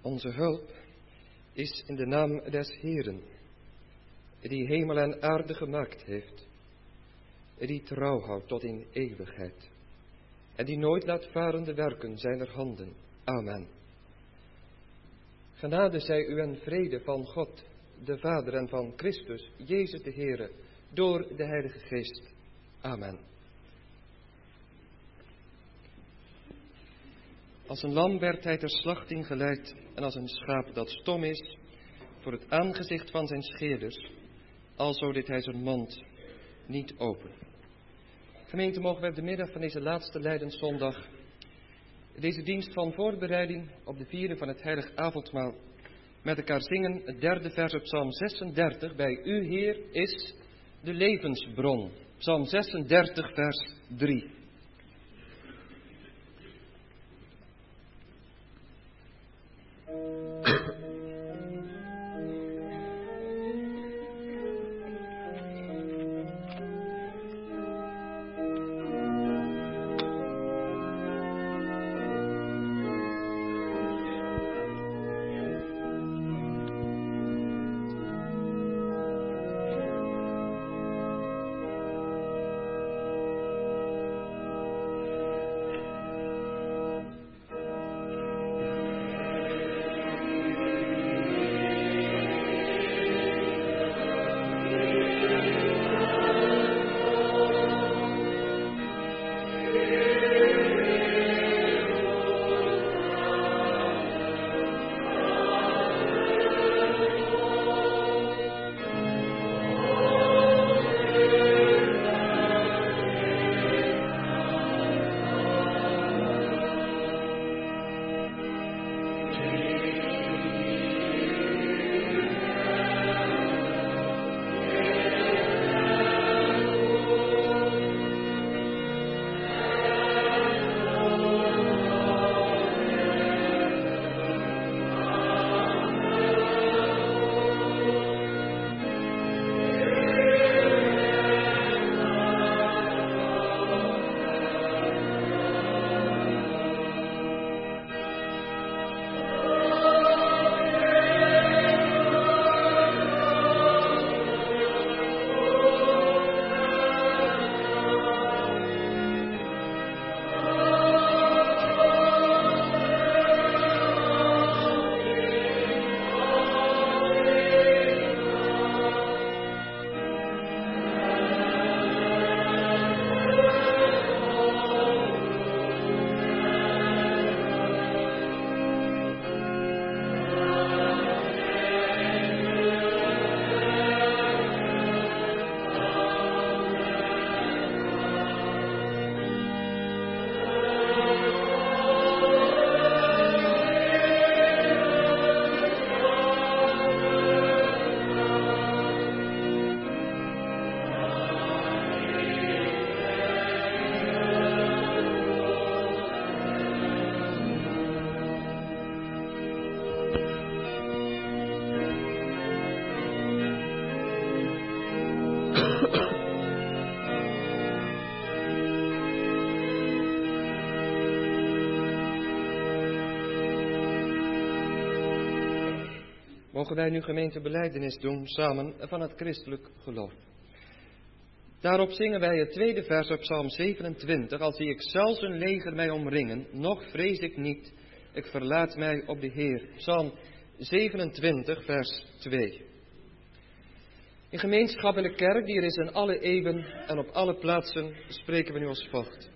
Onze hulp is in de naam des Heeren, die hemel en aarde gemaakt heeft, die trouw houdt tot in eeuwigheid, en die nooit laat varen de werken zijner handen. Amen. Genade zij u en vrede van God, de Vader, en van Christus, Jezus de Heere, door de Heilige Geest. Amen. Als een lam werd hij ter slachting geleid, en als een schaap dat stom is, voor het aangezicht van zijn scheerders, alzo deed hij zijn mond niet open. Gemeente, mogen wij op de middag van deze laatste Lijdenszondag, deze dienst van voorbereiding op de viering van het heilig avondmaal, met elkaar zingen het derde vers op Psalm 36. Bij u, Heer, is de levensbron. Psalm 36, vers 3. Mogen wij nu gemeentebelijdenis doen samen van het christelijk geloof. Daarop zingen wij het tweede vers op Psalm 27. Al zie ik zelfs een leger mij omringen, nog vrees ik niet, ik verlaat mij op de Heer. Psalm 27, vers 2. In gemeenschap in de kerk, die er is in alle eeuwen en op alle plaatsen, spreken we nu als volgt.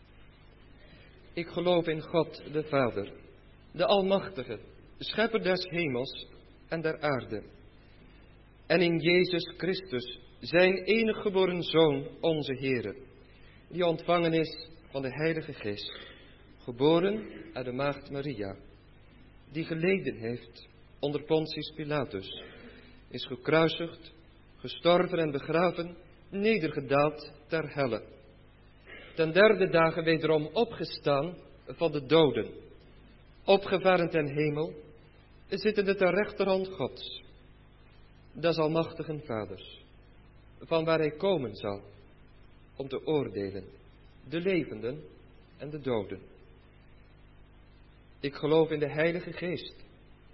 Ik geloof in God, de Vader, de Almachtige, schepper des hemels en der aarde. En in Jezus Christus, zijn enig geboren Zoon, onze Heere, die ontvangen is van de Heilige Geest, geboren uit de maagd Maria, die geleden heeft onder Pontius Pilatus, is gekruisigd, gestorven en begraven, nedergedaald ter helle. Ten derde dagen wederom opgestaan van de doden, opgevaren ten hemel, zittende ter rechterhand Gods, des almachtigen Vaders, van waar hij komen zal, om te oordelen, de levenden en de doden. Ik geloof in de Heilige Geest,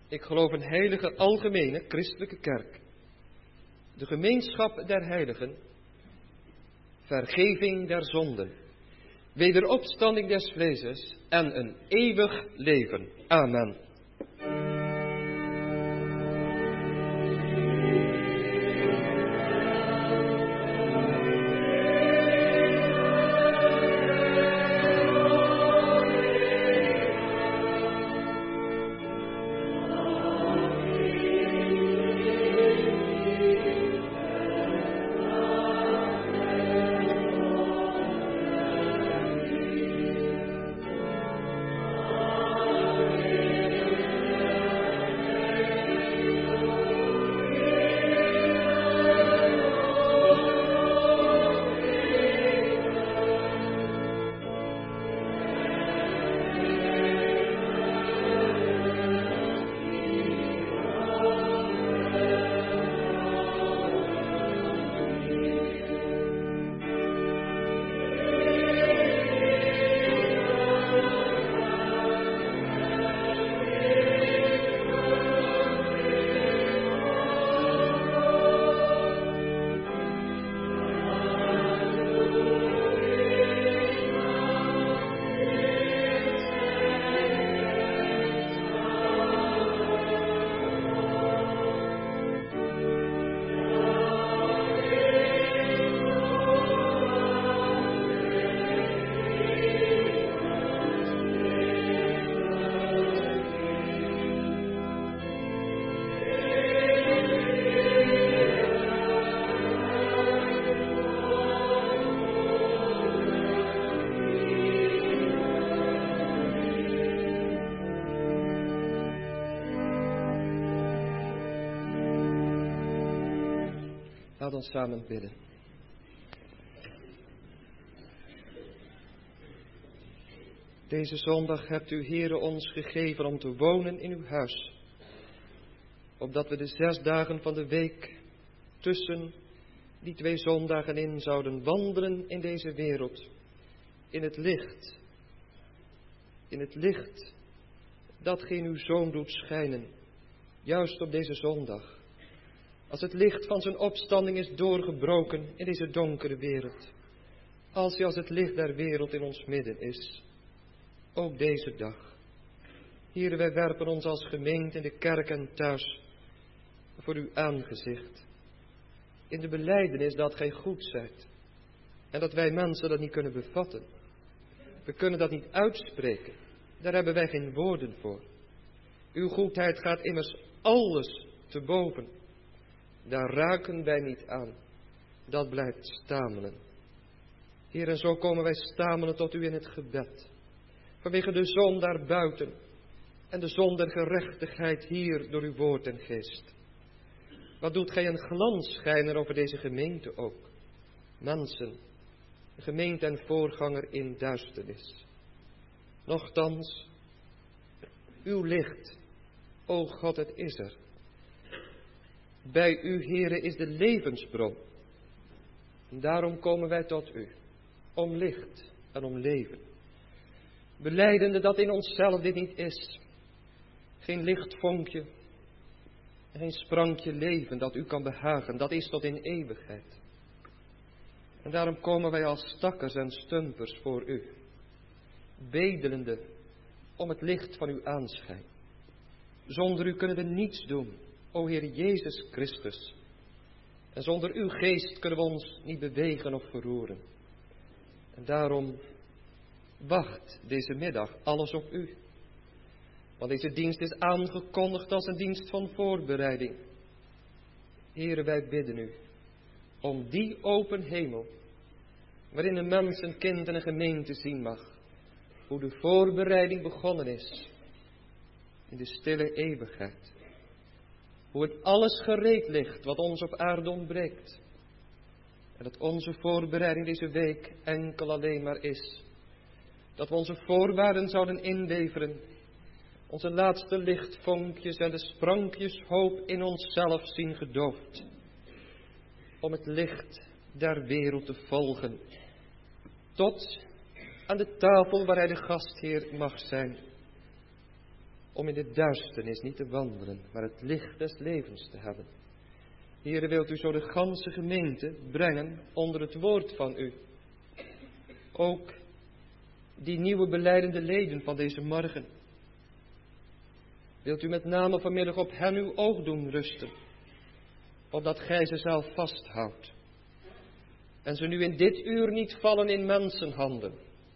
Ik geloof een heilige, algemene, christelijke kerk. De gemeenschap der heiligen. Vergeving der zonden. Wederopstanding des vleeses en een eeuwig leven. Amen. Laat ons samen bidden. Deze zondag hebt u, Heere, ons gegeven om te wonen in uw huis. Opdat we de 6 dagen van de week tussen die 2 zondagen in zouden wandelen in deze wereld. In het licht. In het licht datgene uw Zoon doet schijnen. Juist op deze zondag. Als het licht van zijn opstanding is doorgebroken in deze donkere wereld. Als hij als het licht der wereld in ons midden is. Ook deze dag. Heere, wij werpen ons als gemeente in de kerk en thuis voor uw aangezicht. In de belijdenis dat gij goed zijt. En dat wij mensen dat niet kunnen bevatten. We kunnen dat niet uitspreken. Daar hebben wij geen woorden voor. Uw goedheid gaat immers alles te boven. Daar raken wij niet aan. Dat blijft stamelen. Heer, en zo komen wij stamelen tot u in het gebed. Vanwege de zon daarbuiten. En de zon der gerechtigheid hier door uw woord en geest. Wat doet gij een glans schijnen over deze gemeente ook. Mensen, gemeente en voorganger in duisternis. Nochtans, uw licht, o God, het is er. Bij u, Heere, is de levensbron. En daarom komen wij tot u, om licht en om leven. Belijdende dat in onszelf dit niet is. Geen lichtvonkje, geen sprankje leven dat u kan behagen, dat is tot in eeuwigheid. En daarom komen wij als stakkers en stumpers voor u, bedelende om het licht van uw aanschijn. Zonder u kunnen we niets doen, o Heer Jezus Christus. En zonder uw geest kunnen we ons niet bewegen of verroeren. En daarom wacht deze middag alles op u. Want deze dienst is aangekondigd als een dienst van voorbereiding. Heere, wij bidden u om die open hemel, waarin een mens, een kind en een gemeente zien mag, hoe de voorbereiding begonnen is, in de stille eeuwigheid. Hoe het alles gereed ligt wat ons op aarde ontbreekt. En dat onze voorbereiding deze week enkel alleen maar is. Dat we onze voorwaarden zouden inleveren. Onze laatste lichtvonkjes en de sprankjes hoop in onszelf zien gedoofd. Om het licht der wereld te volgen. Tot aan de tafel waar hij de gastheer mag zijn. om in de duisternis niet te wandelen, maar het licht des levens te hebben. Heere, wilt u zo de ganse gemeente brengen onder het woord van u. Ook die nieuwe belijdende leden van deze morgen. Wilt u met name vanmiddag op hen uw oog doen rusten, opdat gij ze zelf vasthoudt. En ze nu in dit uur niet vallen in mensenhanden,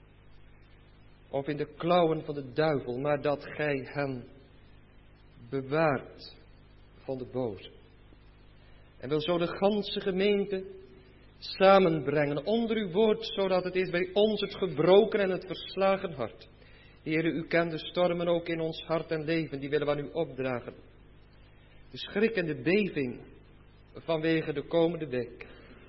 of in de klauwen van de duivel, maar dat gij hen bewaart van de boze. En wil zo de ganse gemeente samenbrengen onder uw woord, zodat het is bij ons het gebroken en het verslagen hart. Heere, u kent de stormen ook in ons hart en leven, die willen we aan u opdragen. De schrik en de beving vanwege de komende week.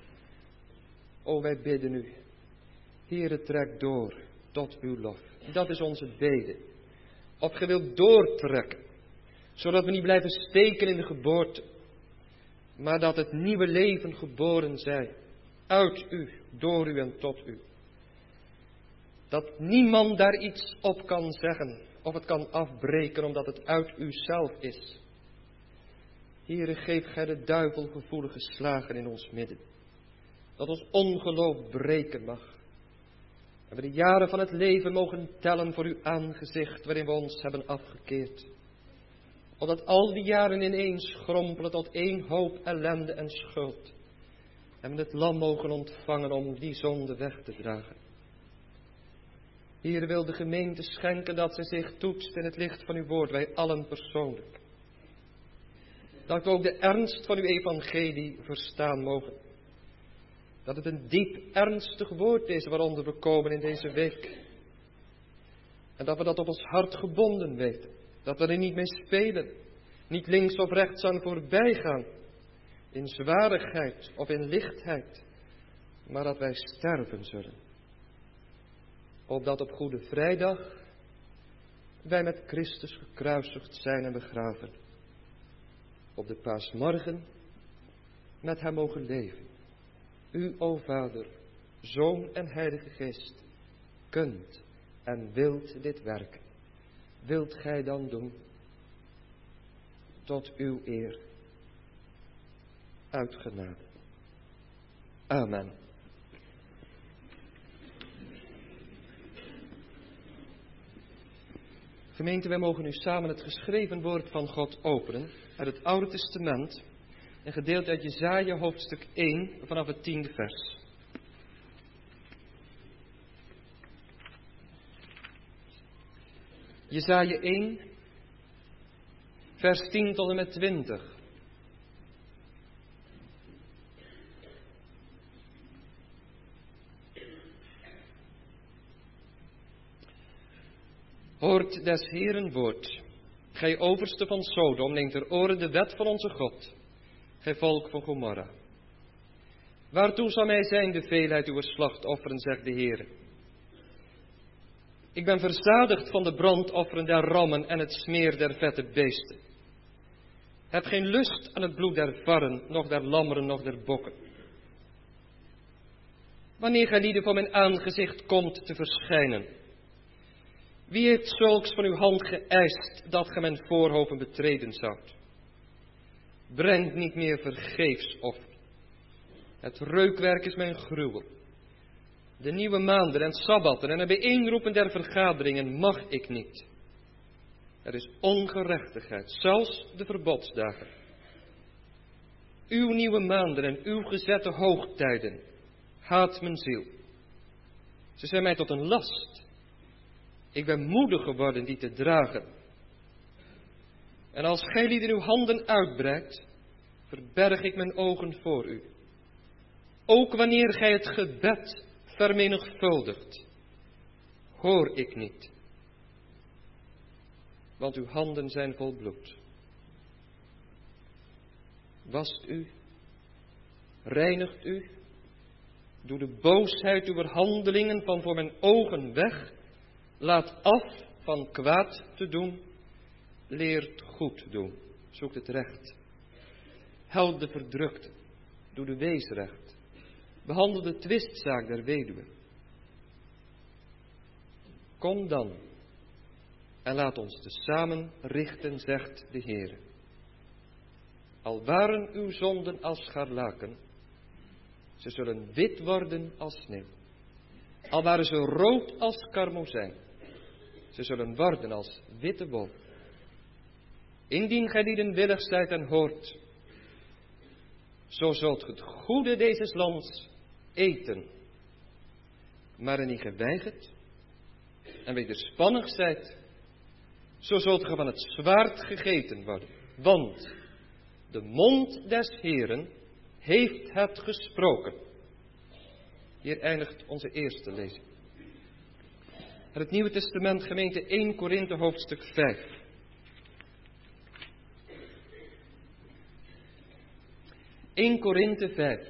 O, wij bidden u, Heere, trek door tot uw lof. Dat is onze bede. Of gij wilt doortrekken, zodat we niet blijven steken in de geboorte, maar dat het nieuwe leven geboren zij, uit u, door u en tot u. Dat niemand daar iets op kan zeggen, of het kan afbreken, omdat het uit u zelf is. Heere, geef gij de duivel gevoelige slagen in ons midden, dat ons ongeloof breken mag. En we de jaren van het leven mogen tellen voor uw aangezicht, waarin we ons hebben afgekeerd. Opdat al die jaren ineens schrompelen tot één hoop ellende en schuld. En we het lam mogen ontvangen om die zonde weg te dragen. Heer, wil de gemeente schenken dat zij zich toetst in het licht van uw woord, wij allen persoonlijk. Dat we ook de ernst van uw evangelie verstaan mogen. Dat het een diep ernstig woord is waaronder we komen in deze week. En dat we dat op ons hart gebonden weten. Dat we er niet mee spelen. Niet links of rechts aan voorbij gaan. In zwaarigheid of in lichtheid. Maar dat wij sterven zullen. Opdat op Goede Vrijdag wij met Christus gekruisigd zijn en begraven. Op de paasmorgen met hem mogen leven. U, o Vader, Zoon en Heilige Geest, kunt en wilt dit werken. Wilt gij dan doen, tot uw eer, uit genade. Amen. Gemeente, wij mogen nu samen het geschreven woord van God openen uit het Oude Testament. Een gedeelte uit Jesaja hoofdstuk 1 vanaf het 10e vers. Jesaja 1, vers 10 tot en met 20. Hoort des Heeren woord, gij overste van Sodom, neemt ter oren de wet van onze God. Gij volk van Gomorra. Waartoe zal mij zijn de veelheid uw slachtofferen, zegt de Heer. Ik ben verzadigd van de brandofferen der rammen en het smeer der vette beesten. Heb geen lust aan het bloed der varren, noch der lammeren, noch der bokken. Wanneer gij lieden voor mijn aangezicht komt te verschijnen. Wie heeft zulks van uw hand geëist, dat gij mijn voorhoven betreden zoudt? Brengt niet meer vergeefs offer. Het reukwerk is mijn gruwel. De nieuwe maanden en sabbatten en het bijeenroepen der vergaderingen mag ik niet. Er is ongerechtigheid, zelfs de verbodsdagen. Uw nieuwe maanden en uw gezette hoogtijden haat mijn ziel. Ze zijn mij tot een last. Ik ben moedig geworden die te dragen. En als gij lieden uw handen uitbreidt, verberg ik mijn ogen voor u. Ook wanneer gij het gebed vermenigvuldigt, hoor ik niet. Want uw handen zijn vol bloed. Wast u, reinigt u, doe de boosheid uw handelingen van voor mijn ogen weg, laat af van kwaad te doen, leert goed doen, zoek het recht. Help de verdrukte, doe de weesrecht, behandel de twistzaak der weduwe. Kom dan, en laat ons tezamen richten, zegt de Heere. Al waren uw zonden als scharlaken, ze zullen wit worden als sneeuw. Al waren ze rood als karmozijn, ze zullen worden als witte wol. Indien gij lieden willig zijt en hoort, zo zult ge het goede deze lands eten. Maar indien gij weigert en wederspannig zijt, zo zult ge van het zwaard gegeten worden. Want de mond des Heeren heeft het gesproken. Hier eindigt onze eerste lezing. Het Nieuwe Testament, gemeente 1 Korinthe hoofdstuk 5. (1 Korinthe 5).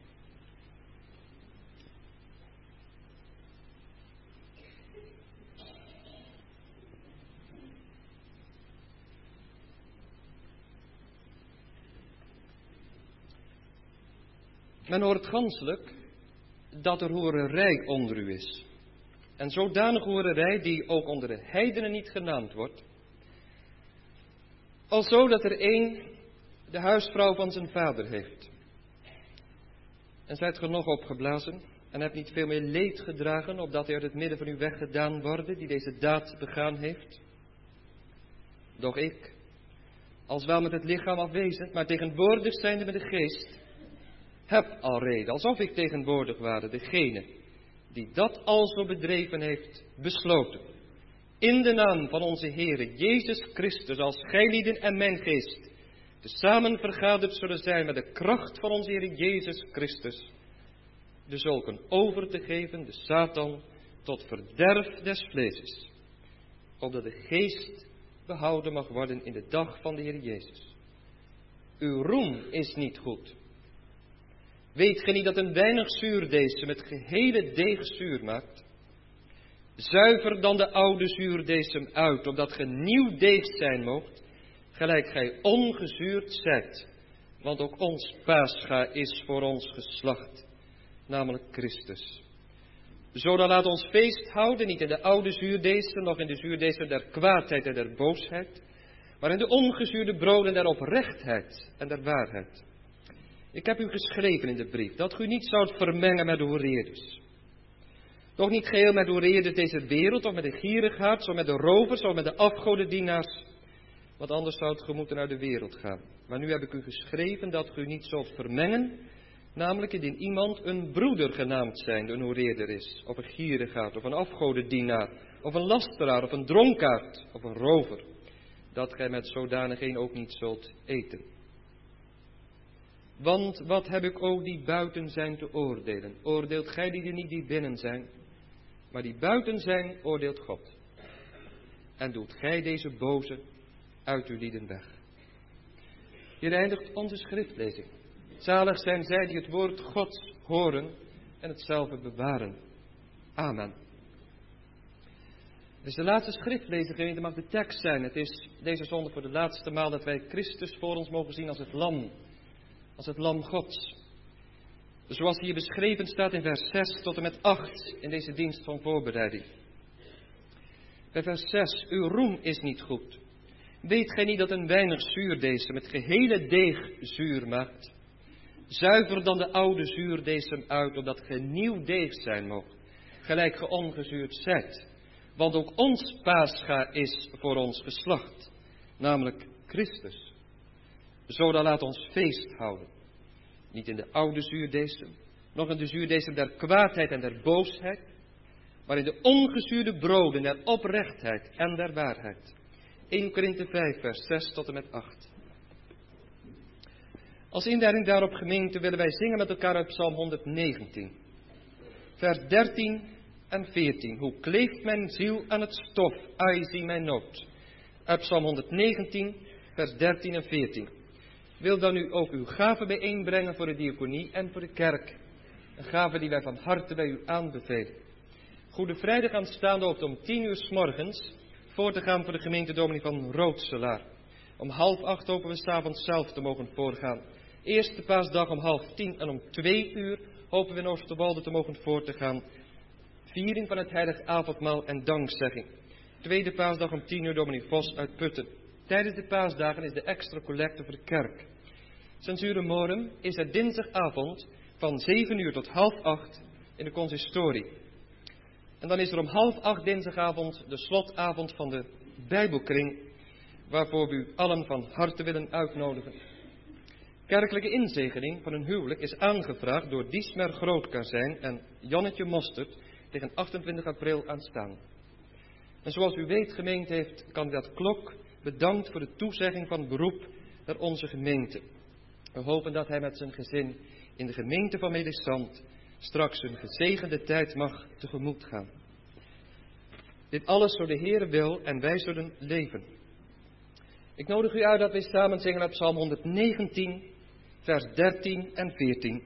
Men hoort ganselijk dat er hoererij onder u is. En zodanig hoererij die ook onder de heidenen niet genaamd wordt. Alzo dat er een de huisvrouw van zijn vader heeft. En zijt ge nog opgeblazen en hebt niet veel meer leed gedragen, opdat hij uit het midden van u weggedaan worden die deze daad begaan heeft. Doch ik, als wel met het lichaam afwezend, maar tegenwoordig zijnde met de geest, heb al reden, alsof ik tegenwoordig ware, degene die dat alzo bedreven heeft, besloten. In de naam van onze Heere Jezus Christus, als gijlieden en mijn geest, tezamen vergaderd zullen zijn met de kracht van onze Heere Jezus Christus, de zulken over te geven, de Satan, tot verderf des vleeses, opdat de geest behouden mag worden in de dag van de Heere Jezus. Uw roem is niet goed. Weet ge niet dat een weinig zuurdeesem het gehele deeg zuur maakt? Zuiver dan de oude zuurdeesem uit, opdat ge nieuw deeg zijn moogt, gelijk gij ongezuurd zijt. Want ook ons Pascha is voor ons geslacht, namelijk Christus. Zo dan laat ons feest houden, niet in de oude zuurdeesem, noch in de zuurdeesem der kwaadheid en der boosheid, maar in de ongezuurde broden der oprechtheid en der waarheid. Ik heb u geschreven in de brief, dat u niet zoudt vermengen met de hoereerders. Doch niet geheel met de hoereerders deze wereld, of met de gierigaards, of met de rovers, of met de afgodendienaars. Want anders zou het ge moeten uit de wereld gaan. Maar nu heb ik u geschreven dat u niet zult vermengen, namelijk indien iemand een broeder genaamd zijnde een hoereerder is, of een gierigaard, of een afgodendienaar, of een lasteraar, of een dronkaard, of een rover, dat gij met zodanigeen ook niet zult eten. Want wat heb ik ook die buiten zijn te oordelen? Oordeelt gij die niet die binnen zijn, maar die buiten zijn oordeelt God. En doet gij deze boze uit uw lieden weg. Hier eindigt onze schriftlezing. Zalig zijn zij die het woord Gods horen en hetzelfde bewaren. Amen. Het is de laatste schriftlezing, gemeente, mag de tekst zijn. Het is deze zondag voor de laatste maal dat wij Christus voor ons mogen zien als het lam. Als het lam Gods. Zoals hier beschreven staat in vers 6 tot en met 8 in deze dienst van voorbereiding. Bij vers 6, uw roem is niet goed. Weet gij niet dat een weinig zuurdeesem het gehele deeg zuur maakt? Zuiver dan de oude zuurdeesem uit, opdat ge nieuw deeg zijn moogt, gelijk ge ongezuurd zijt. Want ook ons Pascha is voor ons geslacht, namelijk Christus. Zo dan laat ons feest houden. Niet in de oude zuurdeesem, noch in de zuurdeesem der kwaadheid en der boosheid, maar in de ongezuurde broden der oprechtheid en der waarheid. 1 Korinthe 5 vers 6 tot en met 8. Als inleiding daarop, gemeente, willen wij zingen met elkaar uit Psalm 119. Vers 13 en 14. Hoe kleeft mijn ziel aan het stof, ai zie mijn nood. Uit Psalm 119 vers 13 en 14. Wil dan u ook uw gave bijeenbrengen voor de diaconie en voor de kerk. Een gave die wij van harte bij u aanbevelen. Goede Vrijdag aanstaande hoopt om 10 uur 's morgens voor te gaan voor de gemeente dominee van Roodselaar. Om 7:30 hopen we 's avonds zelf te mogen voorgaan. Eerste paasdag om 9:30 en om 2 uur hopen we in Oosterwolde te mogen voor te gaan. Viering van het heilig avondmaal en dankzegging. Tweede paasdag om 10 uur dominee Vos uit Putten. Tijdens de paasdagen is de extra collecte voor de kerk. Censure Morum is het dinsdagavond van 7 uur tot 7:30 in de consistorie. En dan is er om 7:30 dinsdagavond de slotavond van de Bijbelkring, waarvoor we u allen van harte willen uitnodigen. Kerkelijke inzegening van een huwelijk is aangevraagd door Diesmer Grootkazijn en Jannetje Mostert tegen 28 april aanstaan. En zoals u weet, gemeente, heeft kandidaat Klok bedankt voor de toezegging van beroep naar onze gemeente. We hopen dat hij met zijn gezin in de gemeente van Melisant straks een gezegende tijd mag tegemoet gaan. Dit alles zo de Heere wil en wij zullen leven. Ik nodig u uit dat wij samen zingen uit Psalm 119, vers 13 en 14.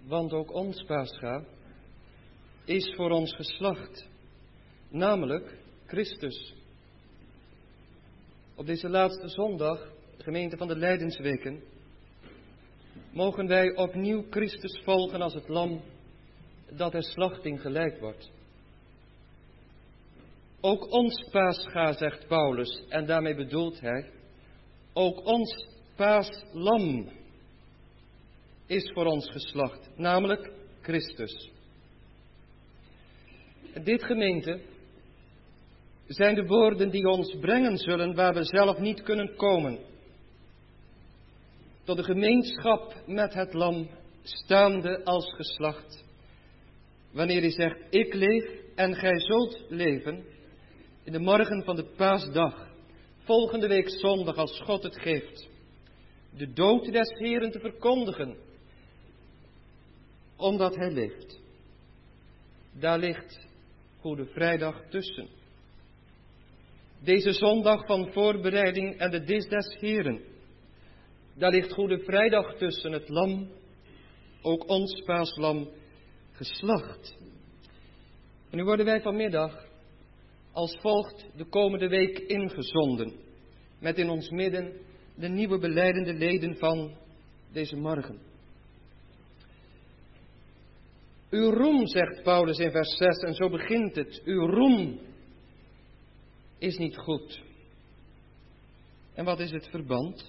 want ook ons Pascha is voor ons geslacht, namelijk Christus. Op deze laatste zondag, gemeente van de Lijdensweken, mogen wij opnieuw Christus volgen als het lam dat ter slachting geleid wordt. Ook ons Pascha, zegt Paulus, en daarmee bedoelt hij, ook ons paaslam is voor ons geslacht, namelijk Christus. Dit, gemeente, zijn de woorden die ons brengen zullen waar we zelf niet kunnen komen. Tot de gemeenschap met het lam, staande als geslacht. Wanneer hij zegt, ik leef en gij zult leven, in de morgen van de paasdag, volgende week zondag als God het geeft, de dood des Heeren te verkondigen, omdat hij leeft. Daar ligt Goede Vrijdag tussen. Deze zondag van voorbereiding en de dis des Heeren, daar ligt Goede Vrijdag tussen, het lam, ook ons paaslam, geslacht. En nu worden wij vanmiddag als volgt de komende week ingezonden, met in ons midden de nieuwe belijdende leden van deze morgen. Uw roem, zegt Paulus in vers 6, en zo begint het, uw roem is niet goed. En wat is het verband?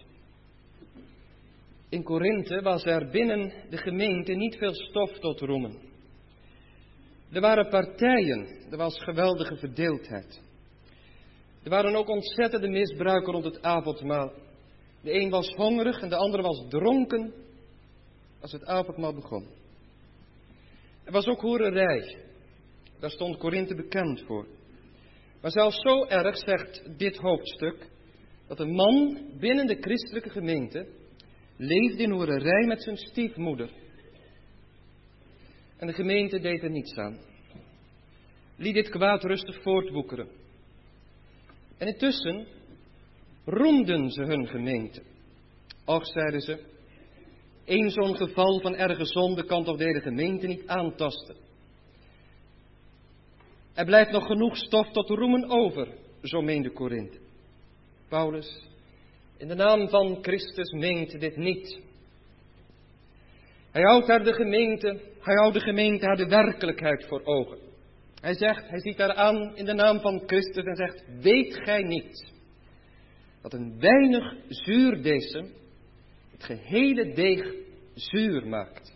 In Korinthe was er binnen de gemeente niet veel stof tot roemen. Er waren partijen, er was geweldige verdeeldheid. Er waren ook ontzettende misbruiken rond het avondmaal. De een was hongerig en de andere was dronken als het avondmaal begon. Er was ook hoererij, daar stond Korinthe bekend voor. Maar zelfs zo erg, zegt dit hoofdstuk, dat een man binnen de christelijke gemeente leefde in hoererij met zijn stiefmoeder. En de gemeente deed er niets aan. Liet dit kwaad rustig voortwoekeren. En intussen roemden ze hun gemeente. Och, zeiden ze, één zo'n geval van erge zonde kan toch de hele gemeente niet aantasten. Er blijft nog genoeg stof tot roemen over, zo meende Korinthe. Paulus, in de naam van Christus, meent dit niet. Hij houdt de gemeente haar de werkelijkheid voor ogen. Hij ziet haar aan in de naam van Christus en zegt, weet gij niet dat een weinig zuurdesem het gehele deeg zuur maakt?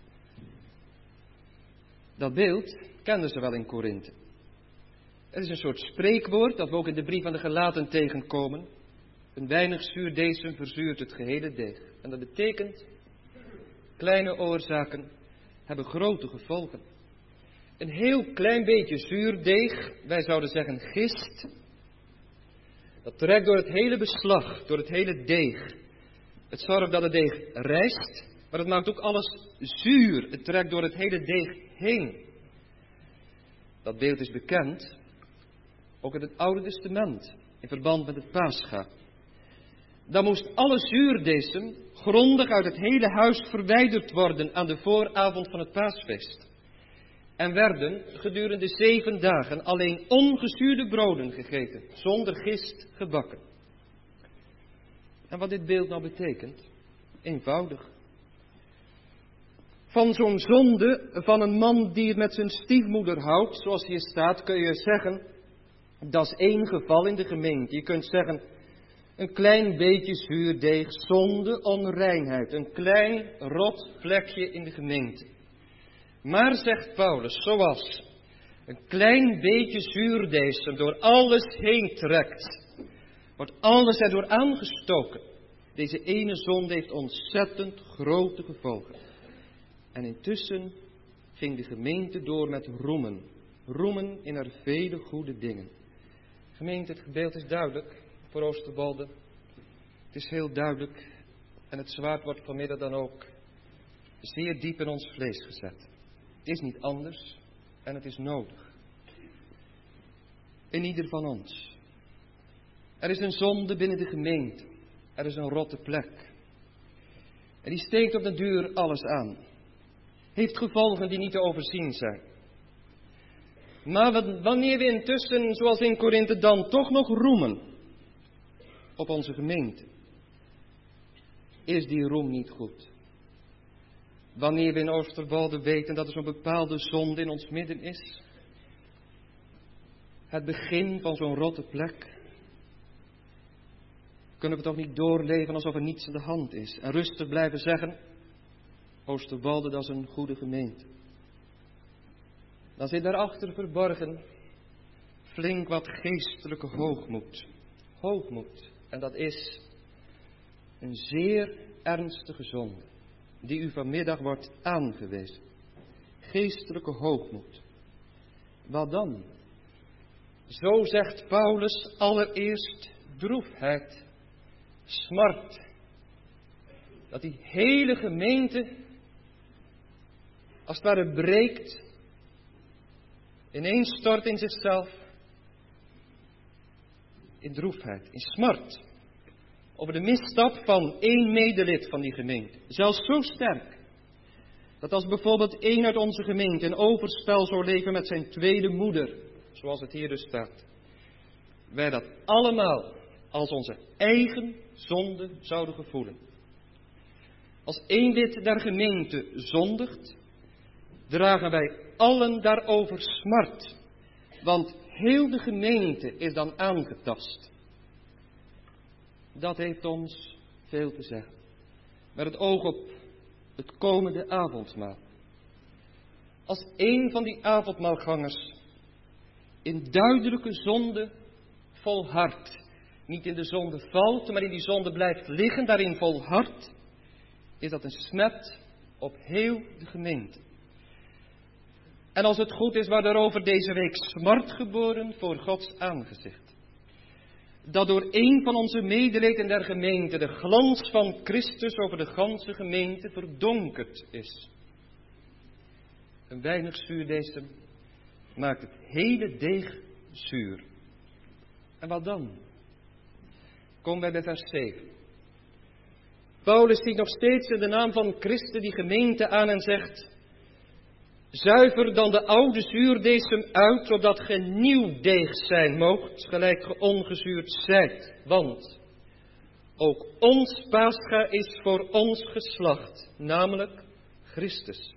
Dat beeld kenden ze wel in Korinthe. Het is een soort spreekwoord dat we ook in de brief aan de Galaten tegenkomen. Een weinig zuurdesem verzuurt het gehele deeg. En dat betekent, kleine oorzaken hebben grote gevolgen. Een heel klein beetje zuurdeeg, wij zouden zeggen gist, dat trekt door het hele beslag, door het hele deeg. Het zorgt dat het deeg rijst, maar het maakt ook alles zuur. Het trekt door het hele deeg heen. Dat beeld is bekend, ook in het Oude Testament, in verband met het Pascha. Dan moest alle zuurdesem grondig uit het hele huis verwijderd worden aan de vooravond van het paasfeest. En werden gedurende 7 dagen alleen ongezuurde broden gegeten, zonder gist gebakken. En wat dit beeld nou betekent? Eenvoudig. Van zo'n zonde van een man die het met zijn stiefmoeder houdt, zoals hier staat, kun je zeggen, dat is één geval in de gemeente. Je kunt zeggen, een klein beetje zuurdeeg, zonde, onreinheid, een klein rot vlekje in de gemeente. Maar, zegt Paulus, zoals een klein beetje zuurdesem door alles heen trekt, wordt alles erdoor aangestoken. Deze ene zonde heeft ontzettend grote gevolgen. En intussen ging de gemeente door met roemen. Roemen in haar vele goede dingen. Gemeente, het beeld is duidelijk voor Oosterwolde. Het is heel duidelijk. En het zwaard wordt vanmiddag dan ook zeer diep in ons vlees gezet. Het is niet anders en het is nodig. In ieder van ons. Er is een zonde binnen de gemeente. Er is een rotte plek. En die steekt op de duur alles aan. heeft gevolgen die niet te overzien zijn. Maar wanneer we intussen, zoals in Korinthe, dan toch nog roemen op onze gemeente, is die roem niet goed. Wanneer we in Oosterwolde weten dat er zo'n bepaalde zonde in ons midden is, het begin van zo'n rotte plek, kunnen we toch niet doorleven alsof er niets aan de hand is en rustig blijven zeggen, Oosterwolde, dat is een goede gemeente. Dan zit daarachter verborgen flink wat geestelijke hoogmoed. Hoogmoed, en dat is een zeer ernstige zonde die u vanmiddag wordt aangewezen. Geestelijke hoogmoed. Wat dan? Zo zegt Paulus allereerst droefheid, smart. Dat die hele gemeente als het ware breekt, ineenstort in zichzelf, in droefheid, in smart, over de misstap van één medelid van die gemeente. Zelfs zo sterk, dat als bijvoorbeeld één uit onze gemeente in overspel zou leven met zijn tweede moeder, zoals het hier dus staat, wij dat allemaal als onze eigen zonde zouden gevoelen. Als één lid der gemeente zondigt, dragen wij allen daarover smart, want heel de gemeente is dan aangetast. Dat heeft ons veel te zeggen, met het oog op het komende avondmaal. Als één van die avondmaalgangers in duidelijke zonde volhardt, niet in de zonde valt, maar in die zonde blijft liggen, daarin volhardt, is dat een smet op heel de gemeente. En als het goed is, wordt er over deze week smart geboren voor Gods aangezicht. Dat door een van onze medeleden der gemeente de glans van Christus over de ganse gemeente verdonkerd is. Een weinig zuurdesem maakt het hele deeg zuur. En wat dan? Komen wij bij vers 7. Paulus ziet nog steeds in de naam van Christus die gemeente aan en zegt: zuiver dan de oude zuurdesem uit, zodat ge nieuw deeg zijn moogt, gelijk ge ongezuurd zijt. Want ook ons Pascha is voor ons geslacht, namelijk Christus.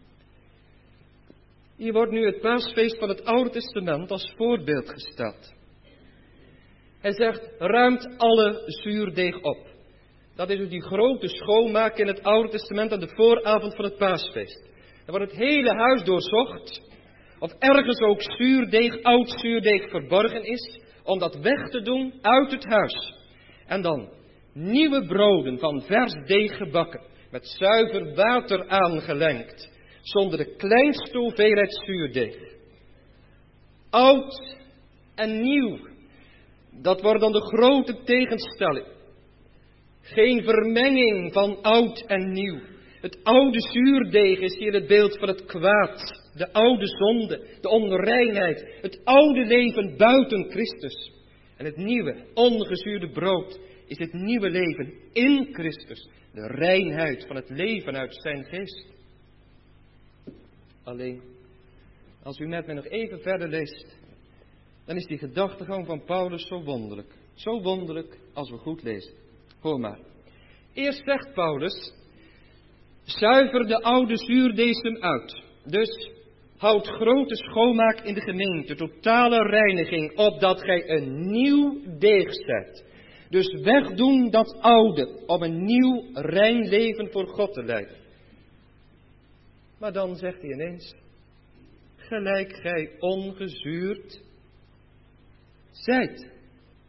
Hier wordt nu het paasfeest van het Oude Testament als voorbeeld gesteld. Hij zegt, ruimt alle zuurdeeg op. Dat is dus die grote schoonmaak in het Oude Testament aan de vooravond van het paasfeest. Dan wordt het hele huis doorzocht, of ergens ook zuurdeeg, oud zuurdeeg verborgen is, om dat weg te doen uit het huis. En dan nieuwe broden van vers deeg gebakken, met zuiver water aangelengd, zonder de kleinste hoeveelheid zuurdeeg. Oud en nieuw, dat wordt dan de grote tegenstelling. Geen vermenging van oud en nieuw. Het oude zuurdeeg is hier het beeld van het kwaad, de oude zonde, de onreinheid, het oude leven buiten Christus. En het nieuwe, ongezuurde brood is het nieuwe leven in Christus, de reinheid van het leven uit zijn geest. Alleen, als u met mij nog even verder leest, dan is die gedachtegang van Paulus zo wonderlijk. Zo wonderlijk als we goed lezen. Hoor maar. Eerst zegt Paulus, zuiver de oude zuurdesem uit. Dus houd grote schoonmaak in de gemeente, totale reiniging, opdat gij een nieuw deeg zijt. Dus wegdoen dat oude, om een nieuw rein leven voor God te leiden. Maar dan zegt hij ineens, gelijk gij ongezuurd zijt.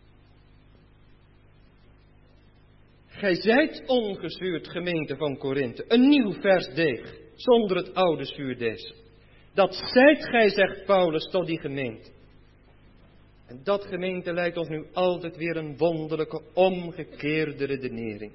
Gij zijt ongezuurd, gemeente van Korinthe, een nieuw vers deeg, zonder het oude zuurdeeg. Dat zijt gij, zegt Paulus, tot die gemeente. En dat, gemeente, leidt ons nu altijd weer een wonderlijke, omgekeerde redenering.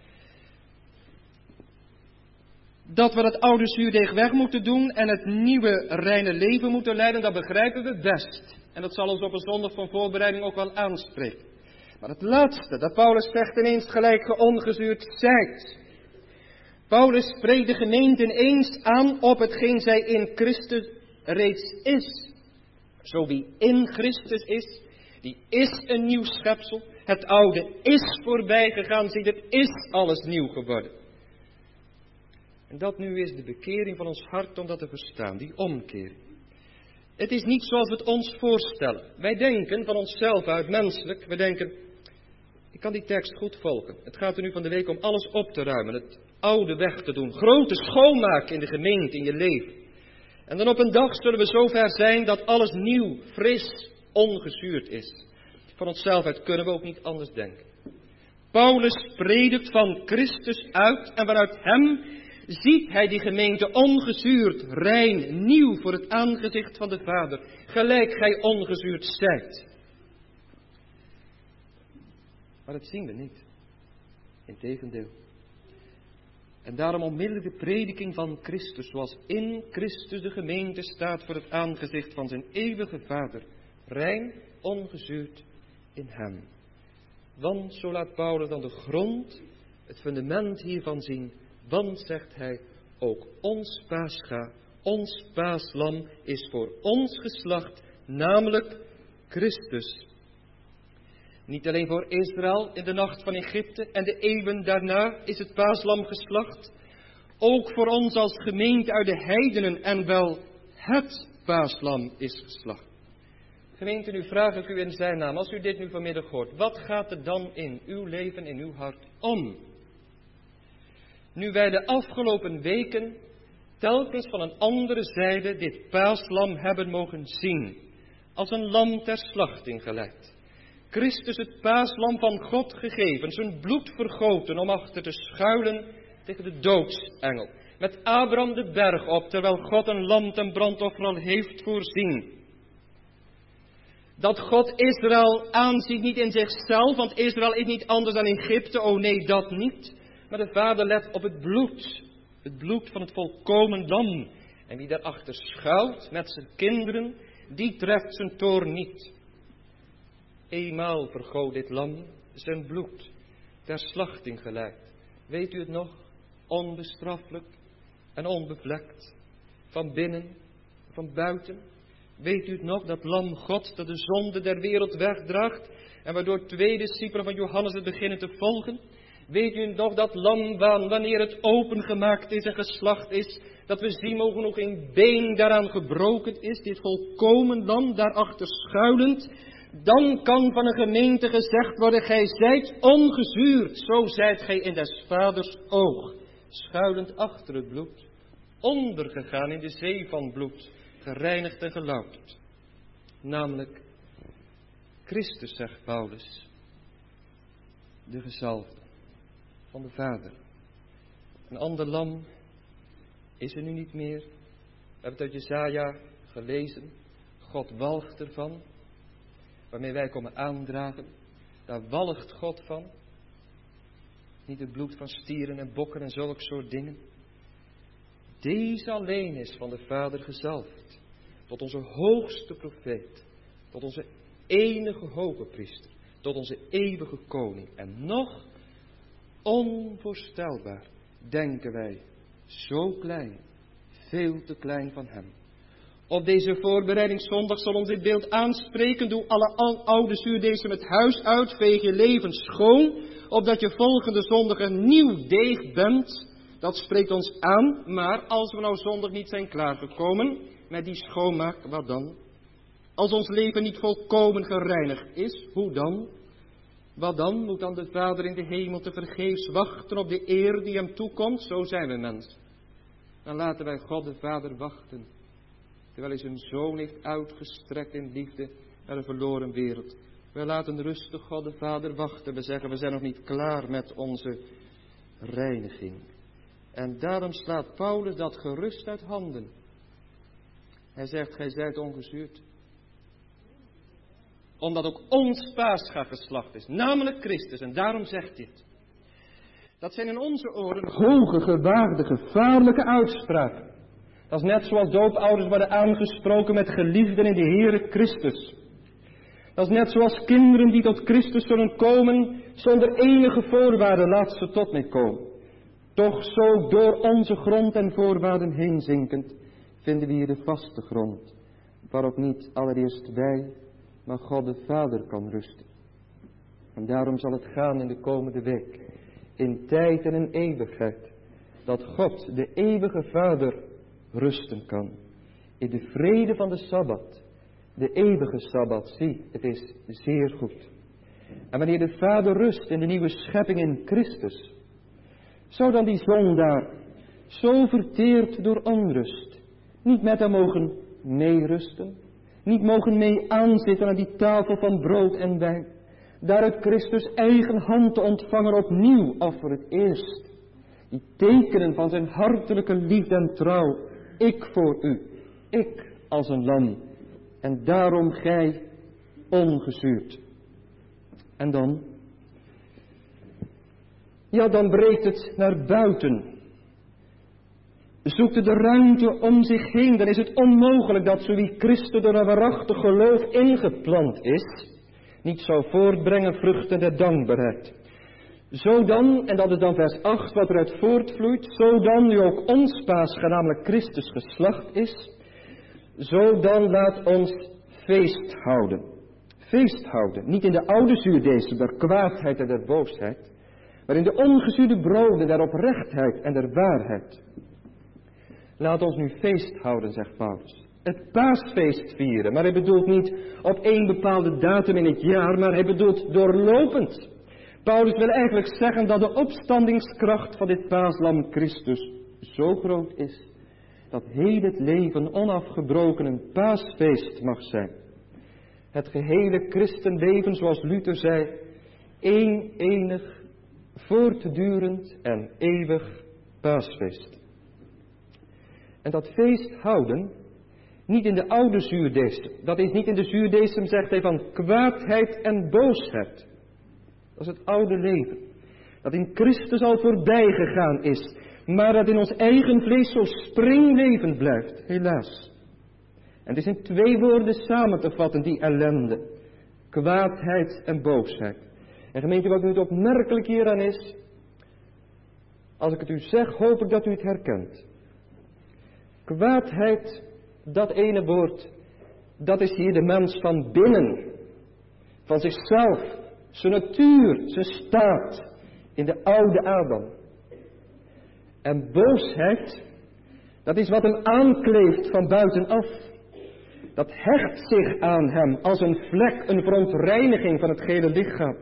Dat we het oude zuurdeeg weg moeten doen en het nieuwe reine leven moeten leiden, dat begrijpen we best. En dat zal ons op een zondag van voorbereiding ook wel aanspreken. Maar het laatste, dat Paulus zegt ineens gelijk ge ongezuurd zijt. Paulus spreekt de gemeente eens aan op hetgeen zij in Christus reeds is. Zo wie in Christus is, die is een nieuw schepsel. Het oude is voorbij gegaan, zie, het is alles nieuw geworden. En dat nu is de bekering van ons hart om dat te verstaan, die omkering. Het is niet zoals we het ons voorstellen. Wij denken van onszelf uit menselijk, we denken, ik kan die tekst goed volgen. Het gaat er nu van de week om alles op te ruimen, het oude weg te doen. Grote schoonmaak in de gemeente, in je leven. En dan op een dag zullen we zover zijn dat alles nieuw, fris, ongezuurd is. Van onszelf uit kunnen we ook niet anders denken. Paulus predikt van Christus uit en vanuit hem ziet hij die gemeente ongezuurd, rein, nieuw voor het aangezicht van de Vader. Gelijk gij ongezuurd zijt. Maar dat zien we niet. Integendeel. En daarom onmiddellijk de prediking van Christus, zoals in Christus de gemeente staat voor het aangezicht van zijn eeuwige Vader. Rein, ongezuurd in hem. Want, zo laat Paulus dan de grond, het fundament hiervan zien. Want, zegt hij, ook ons Pascha, ons paaslam is voor ons geslacht, namelijk Christus. Niet alleen voor Israël in de nacht van Egypte en de eeuwen daarna is het paaslam geslacht. Ook voor ons als gemeente uit de heidenen en wel het paaslam is geslacht. Gemeente, nu vraag ik u in zijn naam, als u dit nu vanmiddag hoort, wat gaat er dan in uw leven, in uw hart om? Nu wij de afgelopen weken telkens van een andere zijde dit paaslam hebben mogen zien, als een lam ter slachting geleid. Christus het paaslam van God gegeven, zijn bloed vergoten om achter te schuilen tegen de doodsengel. Met Abraham de berg op, terwijl God een lam ten brandoffer al heeft voorzien. Dat God Israël aanziet niet in zichzelf, want Israël is niet anders dan Egypte, oh nee, dat niet. Maar de Vader let op het bloed van het volkomen lam. En wie daarachter schuilt met zijn kinderen, die treft zijn toorn niet. Eenmaal vergoot dit lam zijn bloed, ter slachting geleid. Weet u het nog? Onbestraffelijk en onbevlekt. Van binnen, van buiten. Weet u het nog, dat lam Gods dat de zonde der wereld wegdraagt en waardoor 2 discipelen van Johannes het beginnen te volgen? Weet u nog dat lam wanneer het opengemaakt is en geslacht is, dat we zien mogen nog een been daaraan gebroken is, dit volkomen lam daarachter schuilend? Dan kan van een gemeente gezegd worden, gij zijt ongezuurd, zo zijt gij in des Vaders oog, schuilend achter het bloed, ondergegaan in de zee van bloed, gereinigd en gelouterd. Namelijk Christus, zegt Paulus, de gezalfde van de Vader. Een ander lam is er nu niet meer. We hebben het uit Jesaja gelezen. God walgt ervan. Waarmee wij komen aandragen. Daar walgt God van. Niet het bloed van stieren en bokken en zulk soort dingen. Deze alleen is van de Vader gezalfd. Tot onze hoogste profeet. Tot onze enige hoge priester. Tot onze eeuwige koning. En nog onvoorstelbaar denken wij. Zo klein. Veel te klein van hem. Op deze voorbereidingszondag zal ons dit beeld aanspreken. Doe alle oude zuurdeesem het huis uit. Veeg je leven schoon. Opdat je volgende zondag een nieuw deeg bent. Dat spreekt ons aan. Maar als we nou zondag niet zijn klaargekomen met die schoonmaak, wat dan? Als ons leven niet volkomen gereinigd is, hoe dan? Wat dan? Moet dan de Vader in de hemel te vergeefs wachten op de eer die hem toekomt? Zo zijn we mensen. Dan laten wij God de Vader wachten. Terwijl hij zijn Zoon heeft uitgestrekt in liefde naar een verloren wereld. Wij laten rustig God de Vader wachten. We zeggen, we zijn nog niet klaar met onze reiniging. En daarom slaat Paulus dat gerust uit handen. Hij zegt, gij zijt ongezuurd. Omdat ook ons Pascha geslacht is, namelijk Christus. En daarom zegt dit. Dat zijn in onze oren hoge, gewaagde, gevaarlijke uitspraken. Dat is net zoals doopouders worden aangesproken met geliefden in de Heere Christus. Dat is net zoals kinderen die tot Christus zullen komen, zonder enige voorwaarden laat ze tot mij komen. Toch zo door onze grond en voorwaarden heen zinkend, vinden we hier de vaste grond, waarop niet allereerst wij, maar God de Vader kan rusten. En daarom zal het gaan in de komende week, in tijd en in eeuwigheid, dat God, de eeuwige Vader, rusten kan. In de vrede van de Sabbat, de eeuwige Sabbat, zie, het is zeer goed. En wanneer de Vader rust in de nieuwe schepping in Christus, zou dan die zondaar, zo verteerd door onrust, niet met hem mogen meerusten, niet mogen mee aanzitten aan die tafel van brood en wijn, daar uit Christus eigen hand te ontvangen opnieuw of voor het eerst, die tekenen van zijn hartelijke liefde en trouw, ik voor u, ik als een lam, en daarom gij ongezuurd. En dan? Ja, dan breekt het naar buiten. Zoekt het de ruimte om zich heen, dan is het onmogelijk dat zo wie Christus door een waarachtig geloof ingeplant is, niet zou voortbrengen vruchten der dankbaarheid. Zo dan, en dat is dan vers 8 wat eruit voortvloeit, zo dan nu ook ons paascha, namelijk Christus geslacht is, zo dan laat ons feest houden. Feest houden, niet in de oude zuurdesem der kwaadheid en der boosheid, maar in de ongezuurde broden der oprechtheid en der waarheid. Laat ons nu feest houden, zegt Paulus. Het paasfeest vieren, maar hij bedoelt niet op één bepaalde datum in het jaar, maar hij bedoelt doorlopend. Paulus wil eigenlijk zeggen dat de opstandingskracht van dit paaslam Christus zo groot is, dat heel het leven onafgebroken een paasfeest mag zijn. Het gehele christenleven, zoals Luther zei, één enig, voortdurend en eeuwig paasfeest. En dat feest houden, niet in de oude zuurdesem, dat is niet in de zuurdesem, zegt hij, van kwaadheid en boosheid. Dat is het oude leven, dat in Christus al voorbij gegaan is, maar dat in ons eigen vlees zo springlevend blijft, helaas. En het is in 2 woorden samen te vatten, die ellende, kwaadheid en boosheid. En gemeente, wat nu het opmerkelijk hieraan is, als ik het u zeg, hoop ik dat u het herkent. Kwaadheid, dat ene woord, dat is hier de mens van binnen, van zichzelf, zijn natuur, zijn staat, in de oude Adam. En boosheid, dat is wat hem aankleeft van buitenaf. Dat hecht zich aan hem als een vlek, een verontreiniging van het gehele lichaam.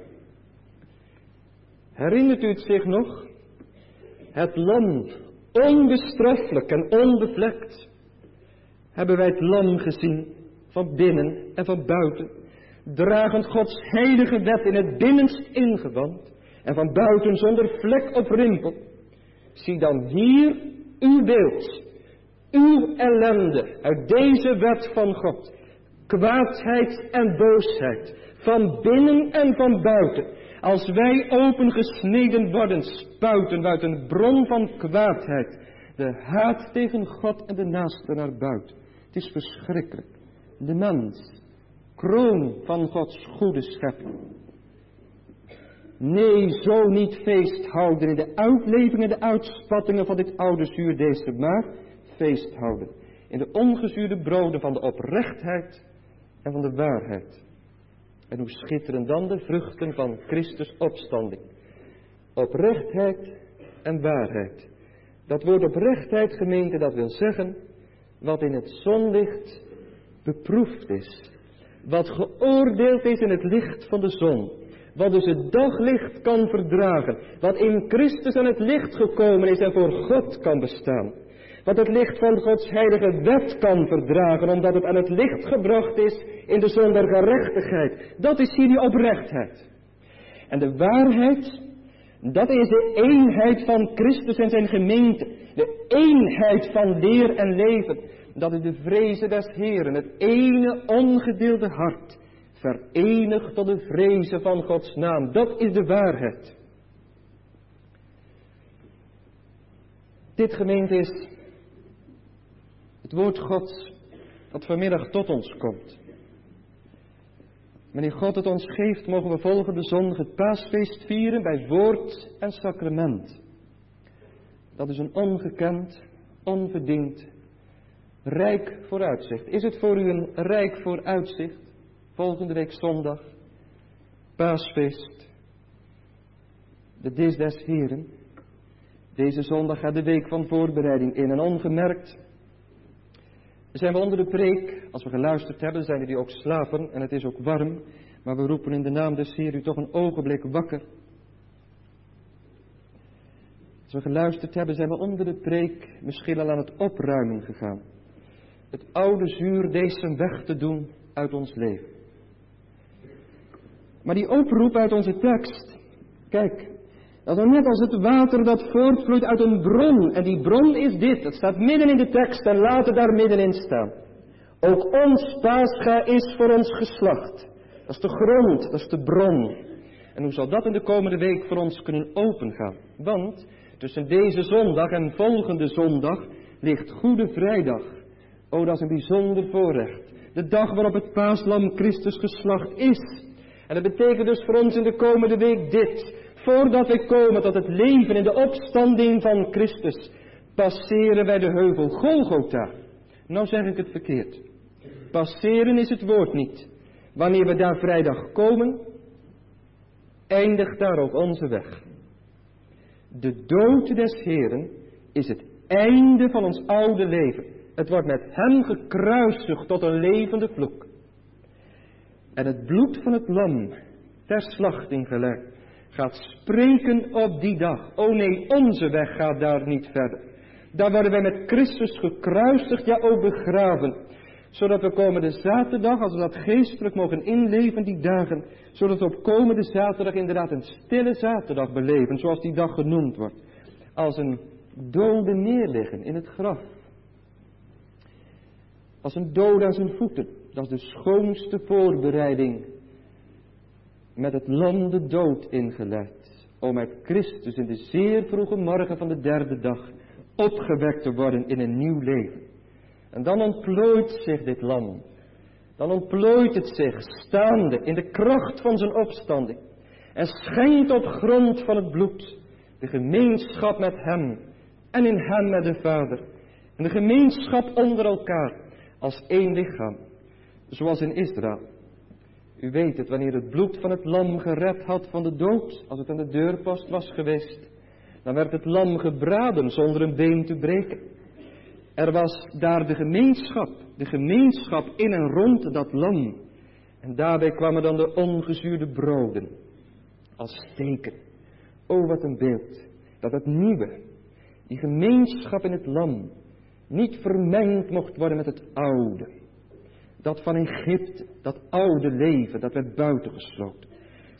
Herinnert u het zich nog? Het lam, onbestraffelijk en onbevlekt. Hebben wij het lam gezien, van binnen en van buiten, dragend Gods heilige wet in het binnenst ingewand en van buiten zonder vlek of rimpel. Zie dan hier uw beeld, uw ellende uit deze wet van God. Kwaadheid en boosheid, van binnen en van buiten. Als wij opengesneden worden, spuiten uit een bron van kwaadheid de haat tegen God en de naaste naar buiten. Het is verschrikkelijk. De mens, kroon van Gods goede schepping. Nee, zo niet feest houden in de uitleving en de uitspattingen van dit oude zuurdesem, maar feest houden in de ongezuurde broden van de oprechtheid en van de waarheid. En hoe schitteren dan de vruchten van Christus opstanding. Oprechtheid en waarheid. Dat woord oprechtheid, gemeente, dat wil zeggen wat in het zonlicht beproefd is. Wat geoordeeld is in het licht van de zon. Wat dus het daglicht kan verdragen. Wat in Christus aan het licht gekomen is en voor God kan bestaan. Wat het licht van Gods heilige wet kan verdragen, omdat het aan het licht gebracht is in de zon der gerechtigheid. Dat is hier die oprechtheid. En de waarheid, dat is de eenheid van Christus en zijn gemeente. De eenheid van leer en leven. Dat is de vrezen des Heeren, het ene ongedeelde hart, verenigd tot de vrezen van Gods naam. Dat is de waarheid. Dit, gemeente, is het woord Gods dat vanmiddag tot ons komt. Wanneer God het ons geeft, mogen we volgende zondag het paasfeest vieren bij woord en sacrament. Dat is een ongekend, onverdiend, rijk vooruitzicht. Is het voor u een rijk vooruitzicht? Volgende week zondag, paasfeest, de dis des Heren. Deze zondag gaat de week van voorbereiding in en ongemerkt zijn we onder de preek. Als we geluisterd hebben, zijn er die ook slapen en het is ook warm. Maar we roepen in de naam des Heeren u toch een ogenblik wakker. Als we geluisterd hebben, zijn we onder de preek misschien al aan het opruimen gegaan. Het oude zuurdeesem weg te doen uit ons leven. Maar die oproep uit onze tekst, kijk, dat is net als het water dat voortvloeit uit een bron. En die bron is dit, het staat midden in de tekst en laat het daar middenin staan. Ook ons Pascha is voor ons geslacht. Dat is de grond, dat is de bron. En hoe zal dat in de komende week voor ons kunnen opengaan? Want tussen deze zondag en volgende zondag ligt Goede Vrijdag. O, dat is een bijzonder voorrecht. De dag waarop het paaslam Christus geslacht is. En dat betekent dus voor ons in de komende week dit. Voordat wij komen tot het leven in de opstanding van Christus, passeren wij de heuvel Golgotha. Nou zeg ik het verkeerd. Passeren is het woord niet. Wanneer we daar vrijdag komen, eindigt daar ook onze weg. De dood des Heren is het einde van ons oude leven. Het wordt met hem gekruisigd tot een levende vloek. En het bloed van het lam, ter slachting geleid, gaat spreken op die dag. O nee, onze weg gaat daar niet verder. Daar worden wij met Christus gekruisigd, ja ook begraven. Zodat we komende zaterdag, als we dat geestelijk mogen inleven die dagen, zodat we op komende zaterdag inderdaad een stille zaterdag beleven, zoals die dag genoemd wordt. Als een dode neerliggen in het graf. Als een dode aan zijn voeten. Dat is de schoonste voorbereiding. Met het lam de dood ingeleid. Om met Christus in de zeer vroege morgen van de derde dag opgewekt te worden in een nieuw leven. En dan ontplooit zich dit lam. Dan ontplooit het zich staande in de kracht van zijn opstanding. En schenkt op grond van het bloed de gemeenschap met hem. En in hem met de Vader. En de gemeenschap onder elkaar als één lichaam. Zoals in Israël. U weet het, wanneer het bloed van het lam gered had van de dood, als het aan de deurpost was geweest, dan werd het lam gebraden zonder een been te breken. Er was daar de gemeenschap in en rond dat lam. En daarbij kwamen dan de ongezuurde broden, als teken. O, wat een beeld, dat het nieuwe, die gemeenschap in het lam, niet vermengd mocht worden met het oude. Dat van Egypte, dat oude leven, dat werd buitengesloten.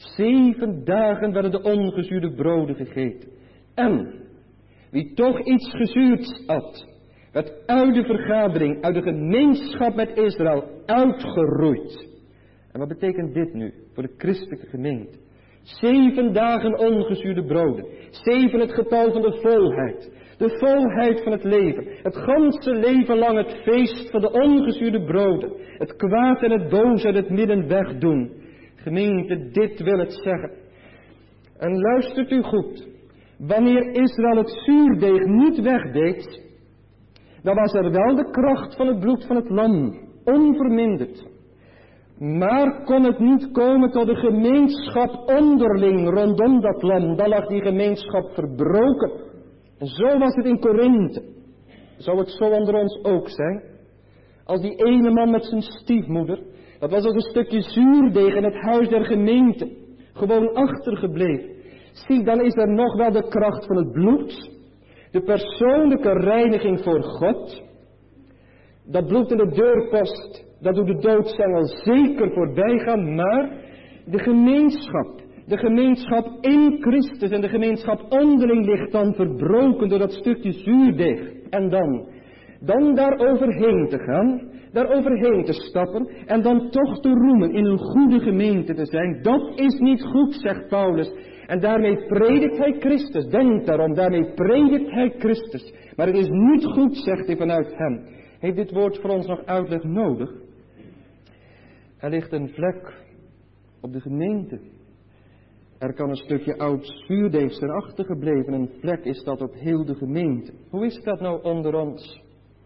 7 dagen werden de ongezuurde broden gegeten. En wie toch iets gezuurds at, werd uit de vergadering, uit de gemeenschap met Israël uitgeroeid. En wat betekent dit nu voor de christelijke gemeente? 7 dagen ongezuurde broden. 7 het getal van de volheid. De volheid van het leven. Het ganse leven lang het feest van de ongezuurde broden. Het kwaad en het boze uit het midden wegdoen. Gemeente, dit wil het zeggen. En luistert u goed. Wanneer Israël het zuurdeeg niet wegdeed, dan was er wel de kracht van het bloed van het lam. Onverminderd. Maar kon het niet komen tot de gemeenschap onderling rondom dat lam. Dan lag die gemeenschap verbroken. En zo was het in Korinthe. Zou het zo onder ons ook zijn? Als die ene man met zijn stiefmoeder, dat was als een stukje zuurdeeg in het huis der gemeente, gewoon achtergebleven. Zie, dan is er nog wel de kracht van het bloed, de persoonlijke reiniging voor God. Dat bloed in de deurpost, dat doet de doodsengel zeker voorbij gaan, maar de gemeenschap in Christus en de gemeenschap onderling ligt dan verbroken door dat stukje zuurdeeg. En dan daar overheen te gaan, daar overheen te stappen en dan toch te roemen in een goede gemeente te zijn. Dat is niet goed, zegt Paulus. En daarmee predikt hij Christus. Denk daarom, daarmee predikt hij Christus. Maar het is niet goed, zegt hij vanuit hem. Heeft dit woord voor ons nog uitleg nodig? Er ligt een vlek op de gemeente. Er kan een stukje oud zuurdeeg erachter gebleven, een vlek is dat op heel de gemeente. Hoe is dat nou onder ons?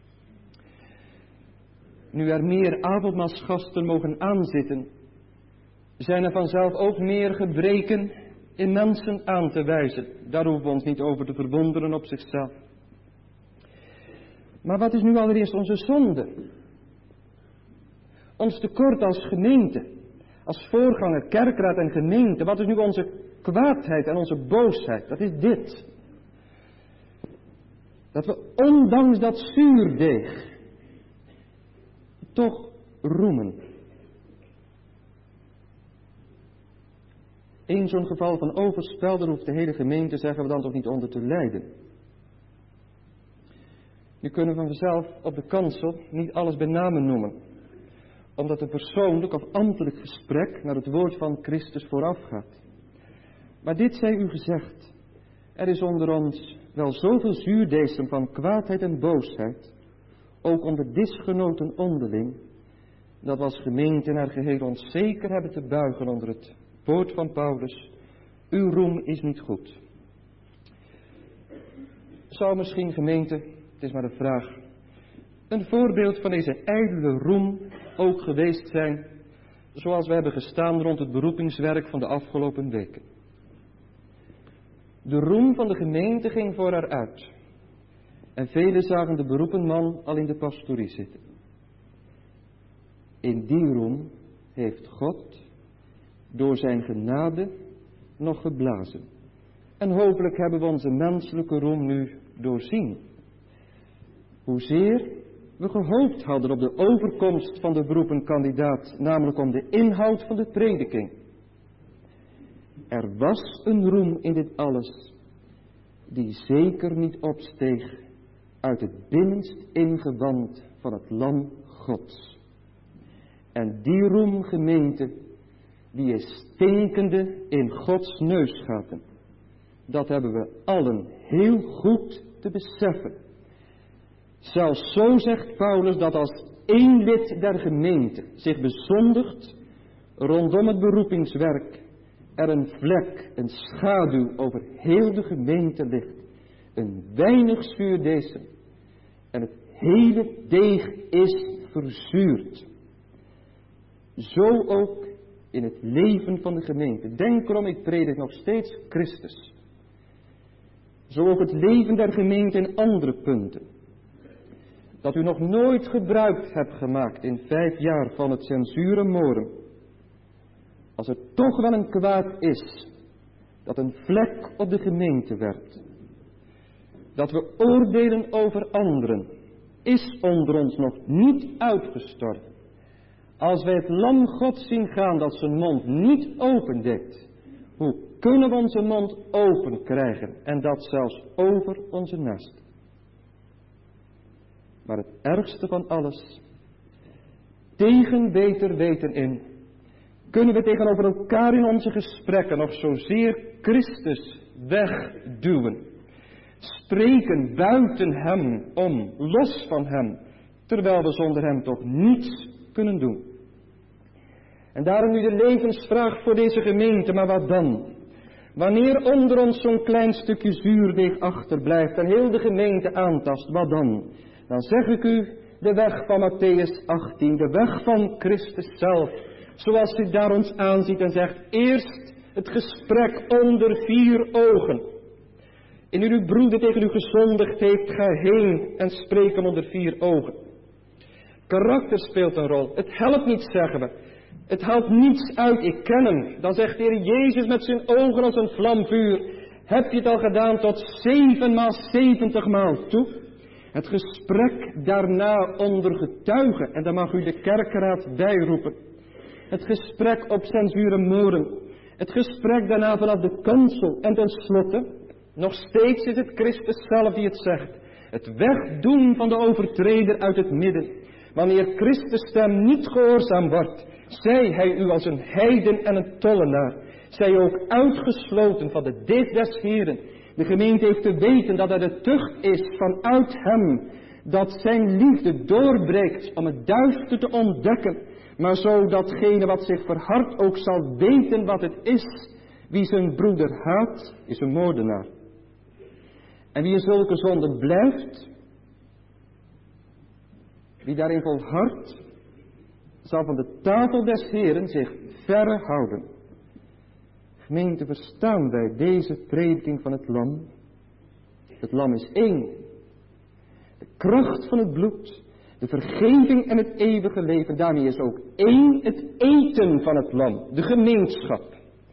Nu er meer avondmaalsgasten mogen aanzitten, zijn er vanzelf ook meer gebreken in mensen aan te wijzen. Daar hoeven we ons niet over te verwonderen op zichzelf. Maar wat is nu allereerst onze zonde? Ons tekort als gemeente, als voorganger, kerkraad en gemeente. Wat is nu onze kwaadheid en onze boosheid? Dat is dit. Dat we ondanks dat zuurdeeg toch roemen. Eén zo'n geval van overspel, daar hoeft de hele gemeente, zeggen we dan, toch niet onder te lijden. Nu kunnen we vanzelf op de kansel niet alles bij name noemen, omdat een persoonlijk of ambtelijk gesprek naar het woord van Christus voorafgaat. Maar dit zij u gezegd, er is onder ons wel zoveel zuurdeesem van kwaadheid en boosheid, ook onder disgenoten onderling, dat we als gemeente naar geheel ons zeker hebben te buigen onder het woord van Paulus, uw roem is niet goed. Zou misschien, gemeente, het is maar een vraag, een voorbeeld van deze ijdele roem ook geweest zijn, zoals we hebben gestaan rond het beroepingswerk van de afgelopen weken. De roem van de gemeente ging voor haar uit. En velen zagen de beroepen man al in de pastorie zitten. In die roem heeft God door zijn genade nog geblazen. En hopelijk hebben we onze menselijke roem nu doorzien. Hoezeer we gehoopt hadden op de overkomst van de beroepenkandidaat, namelijk om de inhoud van de prediking. Er was een roem in dit alles, die zeker niet opsteeg uit het binnenst ingewand van het lam Gods. En die roem, gemeente, die is stinkende in Gods neusgaten. Dat hebben we allen heel goed te beseffen. Zelfs zo zegt Paulus dat als één lid der gemeente zich bezondigt rondom het beroepingswerk, er een vlek, een schaduw over heel de gemeente ligt. Een weinig zuurdesem. En het hele deeg is verzuurd. Zo ook in het leven van de gemeente. Denk erom, ik predik nog steeds Christus. Zo ook het leven der gemeente in andere punten. Dat u nog nooit gebruik hebt gemaakt in 5 jaar van het censuremorum. Als er toch wel een kwaad is, dat een vlek op de gemeente werd. Dat we oordelen over anderen, is onder ons nog niet uitgestorven. Als wij het lam God zien gaan dat zijn mond niet opendeed, hoe kunnen we onze mond open krijgen en dat zelfs over onze naasten? Maar het ergste van alles, tegen beter weten in, kunnen we tegenover elkaar in onze gesprekken nog zozeer Christus wegduwen. Spreken buiten hem om, los van hem, terwijl we zonder hem toch niets kunnen doen. En daarom nu de levensvraag voor deze gemeente, maar wat dan? Wanneer onder ons zo'n klein stukje zuurdeeg achterblijft en heel de gemeente aantast, wat dan? Dan zeg ik u de weg van Mattheüs 18, de weg van Christus zelf. Zoals hij daar ons aanziet en zegt, eerst het gesprek onder 4 ogen. Indien uw broeder tegen u gezondigd heeft, ga heen en spreek hem onder 4 ogen. Karakter speelt een rol. Het helpt niet, zeggen we. Het haalt niets uit, ik ken hem. Dan zegt de Heer Jezus met zijn ogen als een vlamvuur, heb je het al gedaan tot 7 maal 70 maal toe? Het gesprek daarna onder getuigen, en daar mag u de kerkraad bijroepen. Het gesprek op censuremorum. Het gesprek daarna vanaf de kansel. En tenslotte, nog steeds is het Christus zelf die het zegt. Het wegdoen van de overtreder uit het midden. Wanneer Christus stem niet gehoorzaam wordt, zij hij u als een heiden en een tollenaar. Zij ook uitgesloten van de dit des Heren. De gemeente heeft te weten dat er de tucht is vanuit hem. Dat zijn liefde doorbreekt om het duister te ontdekken. Maar zo datgene wat zich verhardt ook zal weten wat het is. Wie zijn broeder haat, is een moordenaar. En wie in zulke zonde blijft, wie daarin volhardt, zal van de tafel des Heren zich verre houden. Gemeente, verstaan wij deze prediking van het lam? Het lam is één. De kracht van het bloed, de vergeving en het eeuwige leven, daarmee is ook één het eten van het lam, de gemeenschap.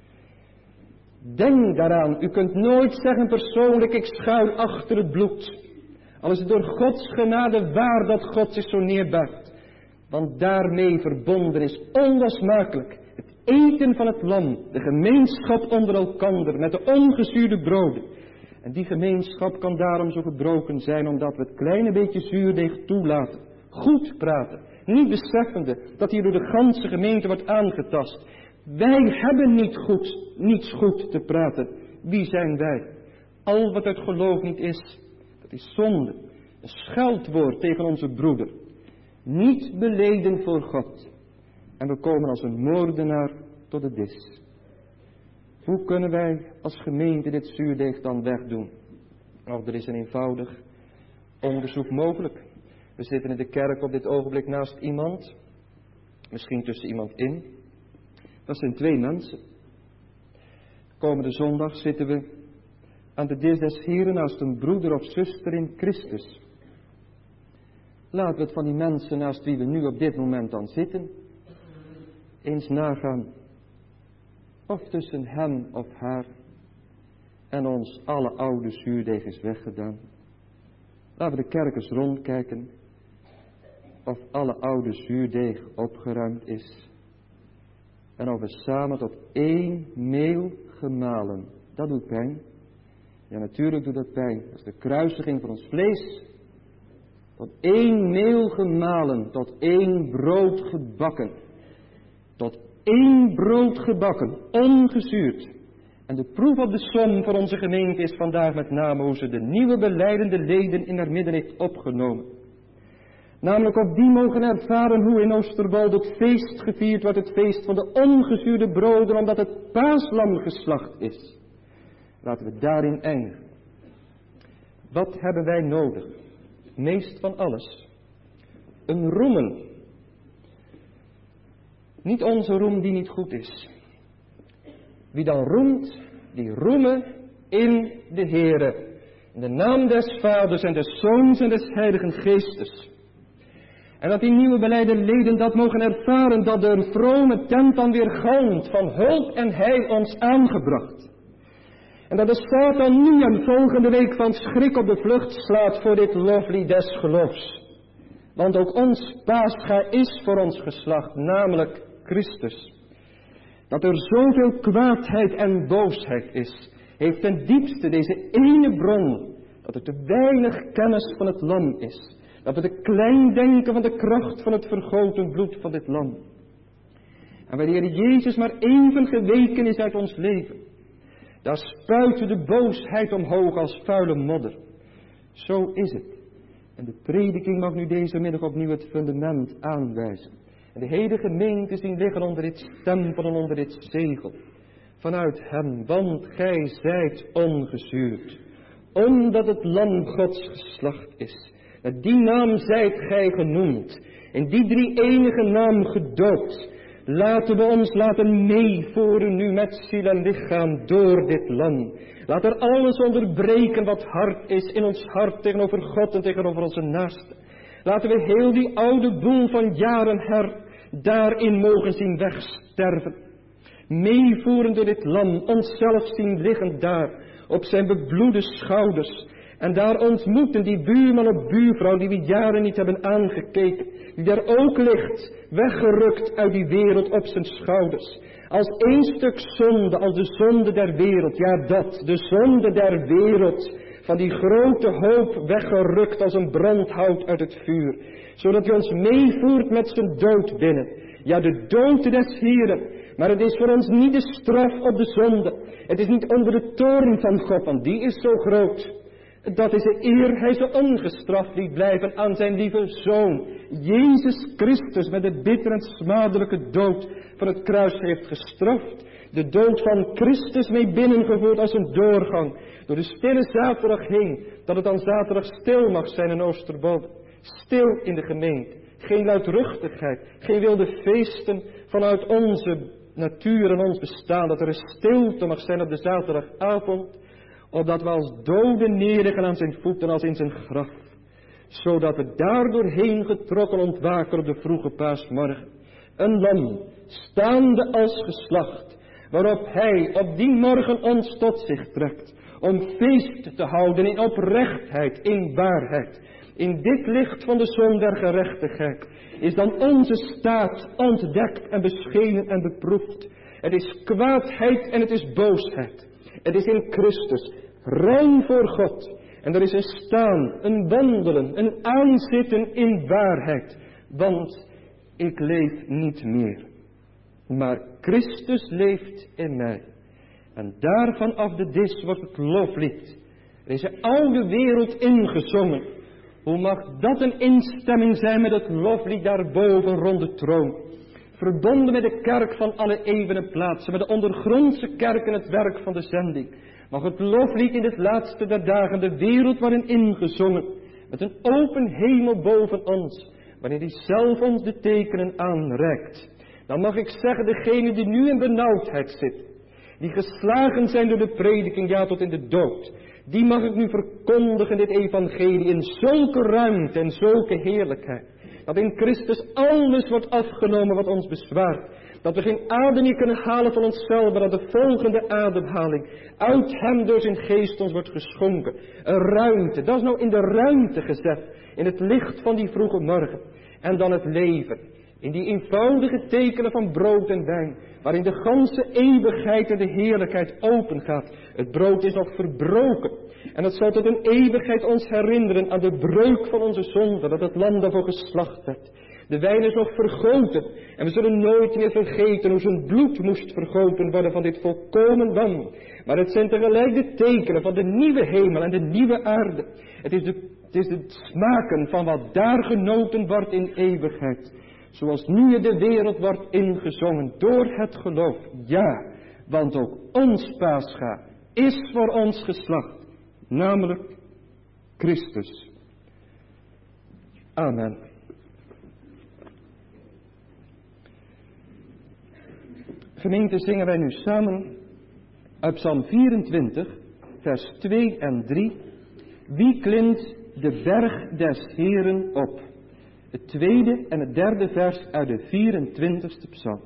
Denk daaraan, u kunt nooit zeggen persoonlijk, ik schuil achter het bloed. Al is het door Gods genade waar dat God zich zo neerbuigt. Want daarmee verbonden is onlosmakelijk het eten van het lam, de gemeenschap onder elkander met de ongezuurde broden. En die gemeenschap kan daarom zo gebroken zijn, omdat we het kleine beetje zuurdeeg toelaten. Goed praten, niet beseffende dat hier door de ganse gemeente wordt aangetast. Wij hebben niets goed te praten. Wie zijn wij? Al wat uit geloof niet is, dat is zonde. Een scheldwoord tegen onze broeder. Niet beleden voor God. En we komen als een moordenaar tot de dis. Hoe kunnen wij als gemeente dit zuurdeeg dan wegdoen? Nou, er is een eenvoudig onderzoek mogelijk. We zitten in de kerk op dit ogenblik naast iemand. Misschien tussen iemand in. Dat zijn 2 mensen. Komende zondag zitten we aan de dis des Heren naast een broeder of zuster in Christus. Laten we het van die mensen naast wie we nu op dit moment dan zitten, eens nagaan. Of tussen hem of haar en ons alle oude zuurdeeg is weggedaan. Laten we de kerk eens rondkijken of alle oude zuurdeeg opgeruimd is. En of we samen tot 1 meel gemalen. Dat doet pijn. Ja, natuurlijk doet dat pijn. Dat is de kruisiging van ons vlees. Tot 1 meel gemalen, tot 1 brood gebakken. Tot 1 brood gebakken, ongezuurd. En de proef op de som voor onze gemeente is vandaag met name hoe ze de nieuwe belijdende leden in haar midden heeft opgenomen. Namelijk op die mogen ervaren hoe in Oosterwolde het feest gevierd wordt, het feest van de ongezuurde broden, omdat het paaslam geslacht is. Laten we daarin eindigen. Wat hebben wij nodig? Meest van alles. Een roemen. Niet onze roem die niet goed is. Wie dan roemt, die roemen in de Heere. In de naam des Vaders en des Zoons en des Heiligen Geestes. En dat die nieuwe belijde leden dat mogen ervaren, dat de vrome tent dan weer galmt van hulp en heil ons aangebracht. En dat de Satan nu en volgende week van schrik op de vlucht slaat voor dit loflied des geloofs. Want ook ons paascha is voor ons geslacht, namelijk Christus. Dat er zoveel kwaadheid en boosheid is, heeft ten diepste deze ene bron, dat er te weinig kennis van het lam is. Dat we te klein denken van de kracht van het vergoten bloed van dit lam. En wanneer Jezus maar even geweken is uit ons leven, daar spuit de boosheid omhoog als vuile modder. Zo is het. En de prediking mag nu deze middag opnieuw het fundament aanwijzen. En de hele gemeente zien liggen onder dit stempel en onder dit zegel. Vanuit hem, want gij zijt ongezuurd. Omdat het lam Gods geslacht is. Met die naam zijt gij genoemd. In die drie enige naam gedoopt. Laten we ons laten meevoeren nu met ziel en lichaam door dit lam. Laat er alles onderbreken wat hard is in ons hart tegenover God en tegenover onze naasten. Laten we heel die oude boel van jaren daarin mogen zien wegsterven. Meevoeren door dit lam, onszelf zien liggen daar op zijn bebloede schouders. En daar ontmoeten die buurman of buurvrouw die we jaren niet hebben aangekeken. Die daar ook ligt, weggerukt uit die wereld op zijn schouders. Als één stuk zonde, als de zonde der wereld. Ja, dat, de zonde der wereld. Van die grote hoop weggerukt als een brandhout uit het vuur. Zodat hij ons meevoert met zijn dood binnen. Ja, de dood des Heren. Maar het is voor ons niet de straf op de zonde. Het is niet onder de toorn van God, want die is zo groot. Dat is de eer hij ze ongestraft liet blijven aan zijn lieve Zoon. Jezus Christus met de bittere en smadelijke dood van het kruis heeft gestraft. de dood van Christus mee binnengevoerd als een doorgang, door de stille zaterdag heen, dat het dan zaterdag stil mag zijn in Oosterboven. Stil in de gemeente, geen luidruchtigheid, geen wilde feesten vanuit onze natuur en ons bestaan, dat er een stilte mag zijn op de zaterdagavond, opdat we als doden neerliggen aan zijn voeten als in zijn graf, zodat we daardoorheen getrokken ontwaken op de vroege paasmorgen. Een lam, staande als geslacht, waarop hij op die morgen ons tot zich trekt, om feest te houden in oprechtheid, in waarheid. In dit licht van de zon der gerechtigheid is dan onze staat ontdekt en beschenen en beproefd. Het is kwaadheid en het is boosheid. Het is in Christus, rein voor God. En er is een staan, een wandelen, een aanzitten in waarheid. Want ik leef niet meer, maar Christus leeft in mij. En daarvan af de dis wordt het loflied, deze oude wereld ingezongen. Hoe mag dat een instemming zijn met het loflied daarboven rond de troon? Verbonden met de kerk van alle eeuwen en plaatsen, met de ondergrondse kerk en het werk van de zending. Mag het loflied in dit laatste der dagen de wereld waarin ingezongen, met een open hemel boven ons, wanneer hij zelf ons de tekenen aanreikt. Dan mag ik zeggen, degene die nu in benauwdheid zit, die geslagen zijn door de prediking, ja tot in de dood, die mag ik nu verkondigen, dit evangelie, in zulke ruimte en zulke heerlijkheid, dat in Christus alles wordt afgenomen wat ons bezwaart, dat we geen adem meer kunnen halen van onszelf, maar dat de volgende ademhaling uit hem door zijn geest ons wordt geschonken. Een ruimte, dat is nou in de ruimte gezet, in het licht van die vroege morgen. En dan het leven, in die eenvoudige tekenen van brood en wijn, waarin de ganse eeuwigheid en de heerlijkheid open gaat. Het brood is nog verbroken. En het zal tot een eeuwigheid ons herinneren aan de breuk van onze zonde, dat het lam daarvoor geslacht werd. De wijn is nog vergoten. En we zullen nooit meer vergeten hoe zijn bloed moest vergoten worden van dit volkomen lam. Maar het zijn tegelijk de tekenen van de nieuwe hemel en de nieuwe aarde. Het is het smaken van wat daar genoten wordt in eeuwigheid. Zoals nu in de wereld wordt ingezongen door het geloof. Ja, want ook ons Pascha is voor ons geslacht, namelijk Christus. Amen. Gemeente, zingen wij nu samen uit Psalm 24, vers 2 en 3. Wie klimt de berg des Heeren op? Het tweede en het derde vers uit de 24ste psalm.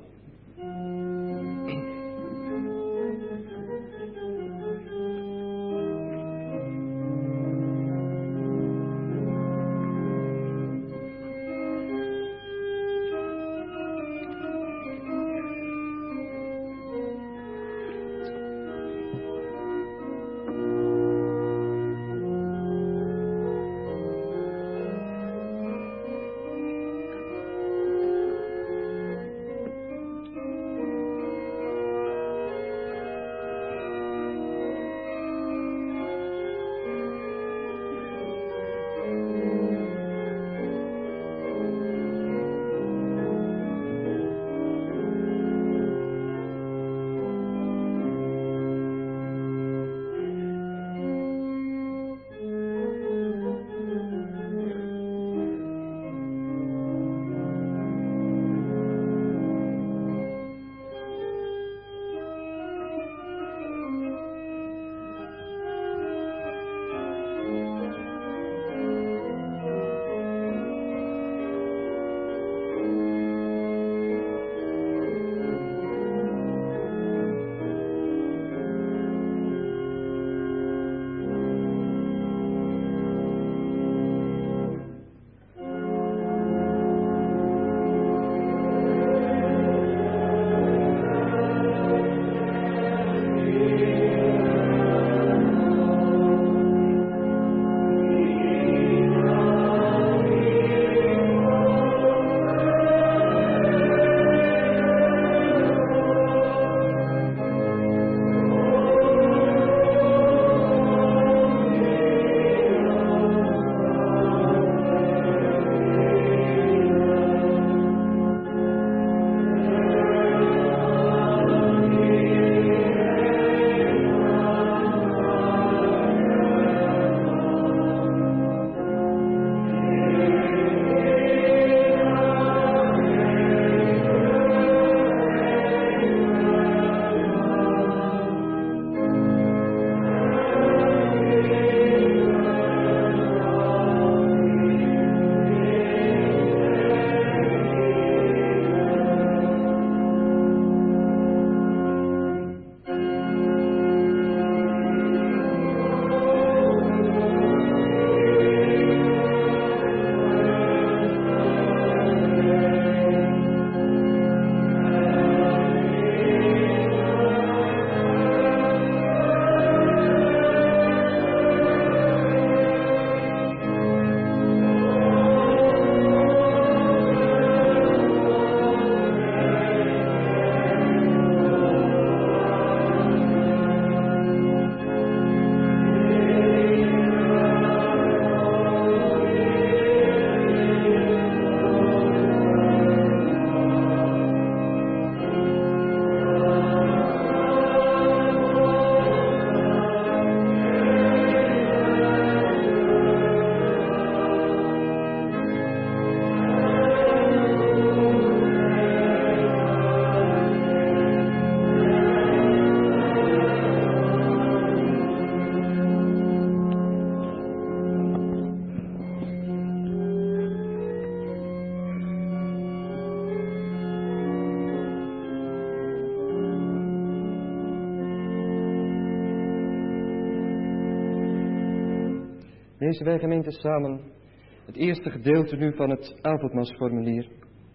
Lezen wij gemeente samen het eerste gedeelte nu van het avondmaalsformulier.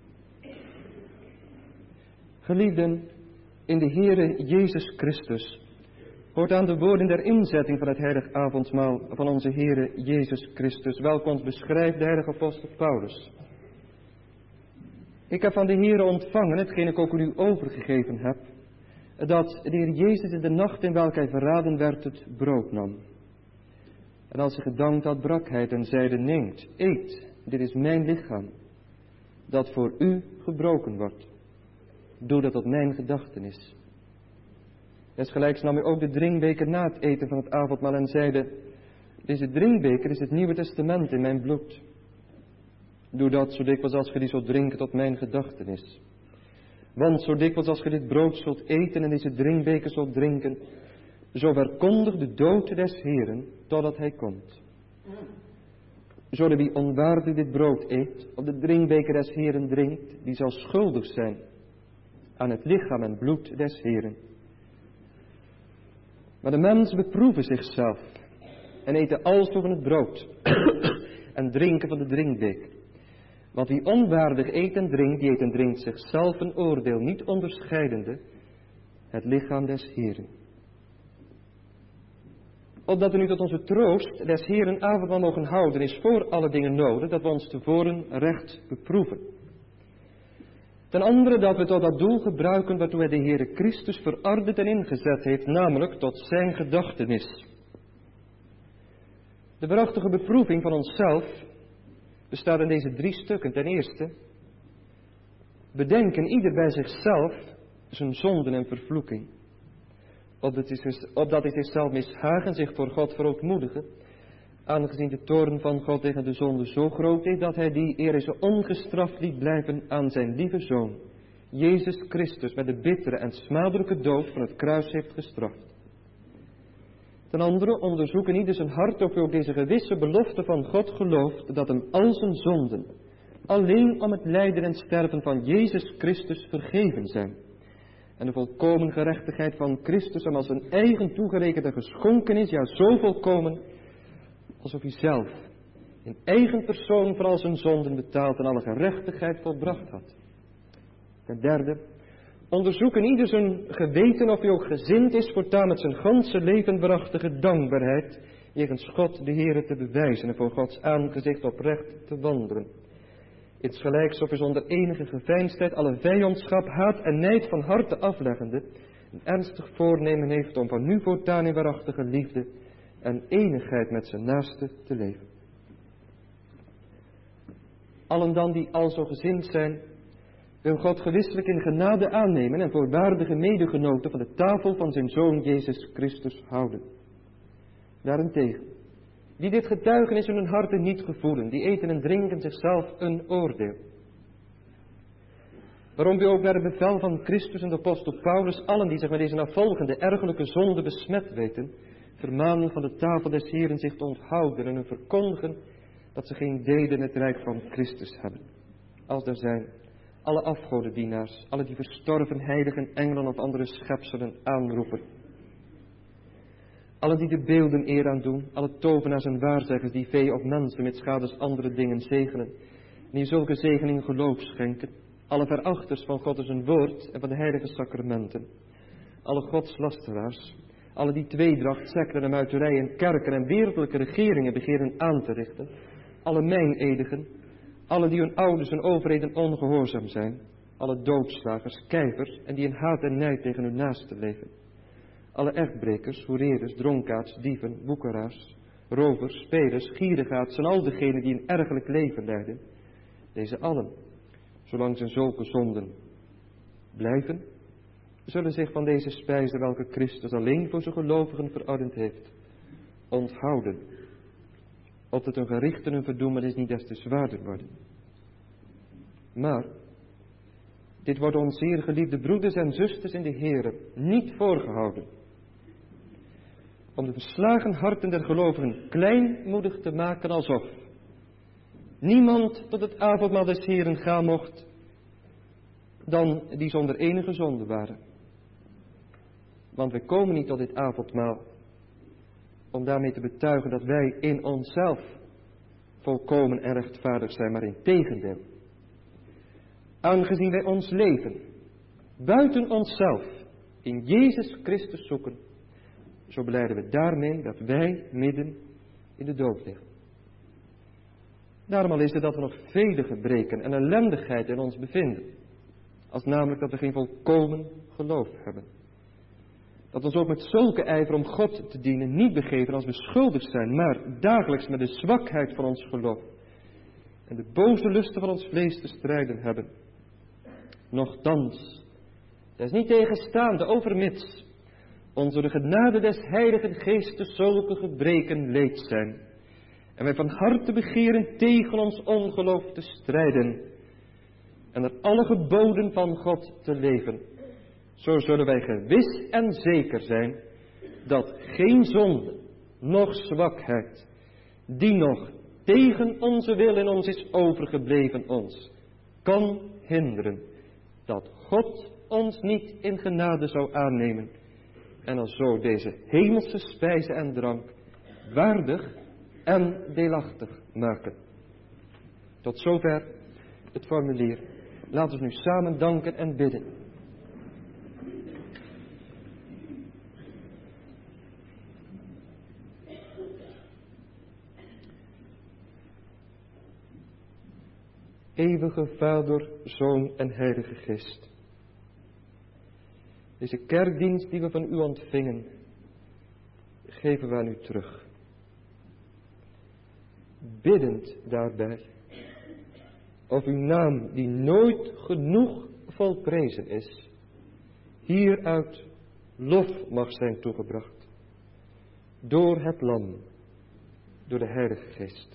Geliefden, in de Heere Jezus Christus, hoort aan de woorden der inzetting van het heilig avondmaal van onze Heere Jezus Christus, welke ons beschrijft de heilige apostel Paulus. Ik heb van de Heere ontvangen, hetgeen ik ook aan u overgegeven heb, dat de Heer Jezus in de nacht in welke hij verraden werd het brood nam. En als hij gedankt had, brak hij het en zeide, neemt, eet, dit is mijn lichaam, dat voor u gebroken wordt. Doe dat tot mijn gedachtenis. Desgelijks nam hij ook de drinkbeker na het eten van het avondmaal en zeide, deze drinkbeker is het Nieuwe Testament in mijn bloed. Doe dat zo dikwijls als ge die zult drinken tot mijn gedachtenis. Want zo dikwijls als ge dit brood zult eten en deze drinkbeker zult drinken, zo verkondigt de dood des Heeren totdat hij komt. Zo de wie onwaardig dit brood eet of de drinkbeker des Heeren drinkt, die zal schuldig zijn aan het lichaam en bloed des Heeren. Maar de mens beproeven zichzelf en eten alzo van het brood en drinken van de drinkbeker. Want wie onwaardig eet en drinkt, die eet en drinkt zichzelf een oordeel, niet onderscheidende het lichaam des Heeren. Opdat we nu tot onze troost des Heeren avondmaal mogen houden, is voor alle dingen nodig dat we ons tevoren recht beproeven. Ten andere dat we tot dat doel gebruiken waartoe hij de Heere Christus verordend en ingezet heeft, namelijk tot zijn gedachtenis. De waarachtige beproeving van onszelf bestaat in deze 3 stukken. Ten eerste, bedenken ieder bij zichzelf zijn zonden en vervloeking. Opdat hij zichzelf mishagen, zich voor God verootmoedigen, aangezien de toorn van God tegen de zonde zo groot is, dat hij die, eer hij ze ongestraft liet blijven, aan zijn lieve Zoon, Jezus Christus, met de bittere en smadelijke dood van het kruis heeft gestraft. Ten andere, onderzoeken ieder zijn hart of hij ook deze gewisse belofte van God gelooft, dat hem al zijn zonden, alleen om het lijden en sterven van Jezus Christus vergeven zijn. En de volkomen gerechtigheid van Christus hem als een eigen toegerekend en geschonken is, ja zo volkomen, alsof hij zelf in eigen persoon voor al zijn zonden betaald en alle gerechtigheid volbracht had. Ten derde, onderzoeken ieder zijn geweten of hij ook gezind is voortaan met zijn ganse leven waarachtige dankbaarheid jegens God de Heere te bewijzen en voor Gods aangezicht oprecht te wandelen. Insgelijks of hij zonder enige geveinsdheid alle vijandschap, haat en nijd van harte afleggende een ernstig voornemen heeft om van nu voortaan in waarachtige liefde en enigheid met zijn naaste te leven. Allen dan die alzo gezind zijn, wil God gewisselijk in genade aannemen en voor waardige medegenoten van de tafel van zijn Zoon Jezus Christus houden. Daarentegen, die dit getuigenis in hun harten niet gevoelen, die eten en drinken zichzelf een oordeel. Waarom we ook naar het bevel van Christus en de apostel Paulus allen die zich met deze navolgende ergelijke zonde besmet weten, vermanen van de tafel des Heeren zich te onthouden en hun verkondigen dat ze geen deel in het rijk van Christus hebben. Als er zijn alle afgodendienaars, alle die verstorven heiligen, engelen of andere schepselen aanroepen. Alle die de beelden eer aan doen, alle tovenaars en waarzeggers die vee of mensen met schades andere dingen zegenen, en die zulke zegeningen geloof schenken, alle verachters van God zijn woord en van de heilige sacramenten, alle godslasteraars, alle die tweedracht, sekten en muiterijen, kerken en wereldlijke regeringen begeren aan te richten, alle meinedigen, alle die hun ouders en overheden ongehoorzaam zijn, alle doodslagers, kijvers en die in haat en nijd tegen hun naaste leven, alle echtbrekers, hoereerders, dronkaards, dieven, woekeraars, rovers, spelers, gierigaards en al degenen die een ergelijk leven leiden, deze allen, zolang ze zulke zonden blijven, zullen zich van deze spijzen welke Christus alleen voor zijn gelovigen verordend heeft, onthouden, opdat hun gericht en hun verdoemenis niet des te zwaarder worden. Maar dit wordt ons zeer geliefde broeders en zusters in de Heere niet voorgehouden, om de verslagen harten der gelovigen kleinmoedig te maken, alsof niemand tot het avondmaal des Heeren gaan mocht dan die zonder enige zonde waren. Want wij komen niet tot dit avondmaal om daarmee te betuigen dat wij in onszelf volkomen en rechtvaardig zijn, maar in tegendeel. Aangezien wij ons leven buiten onszelf in Jezus Christus zoeken, zo belijden we daarmee dat wij midden in de dood liggen. Daarom al is het dat we nog vele gebreken en ellendigheid in ons bevinden, als namelijk dat we geen volkomen geloof hebben. Dat we ons ook met zulke ijver om God te dienen niet begeven als we schuldig zijn, maar dagelijks met de zwakheid van ons geloof en de boze lusten van ons vlees te strijden hebben. Nochtans, desniettegenstaande overmits ons door de genade des Heiligen Geestes zulke gebreken leed zijn, en wij van harte begeren tegen ons ongeloof te strijden en naar alle geboden van God te leven, zo zullen wij gewis en zeker zijn dat geen zonde, noch zwakheid, die nog tegen onze wil in ons is overgebleven, ons kan hinderen dat God ons niet in genade zou aannemen en alzo deze hemelse spijze en drank waardig en deelachtig maken. Tot zover het formulier. Laten we nu samen danken en bidden. Eeuwige Vader, Zoon en Heilige Geest. Deze kerkdienst die we van u ontvingen, geven we aan u terug. Biddend daarbij, of uw naam die nooit genoeg volprezen is, hieruit lof mag zijn toegebracht. Door het Lam, door de Heilige Geest.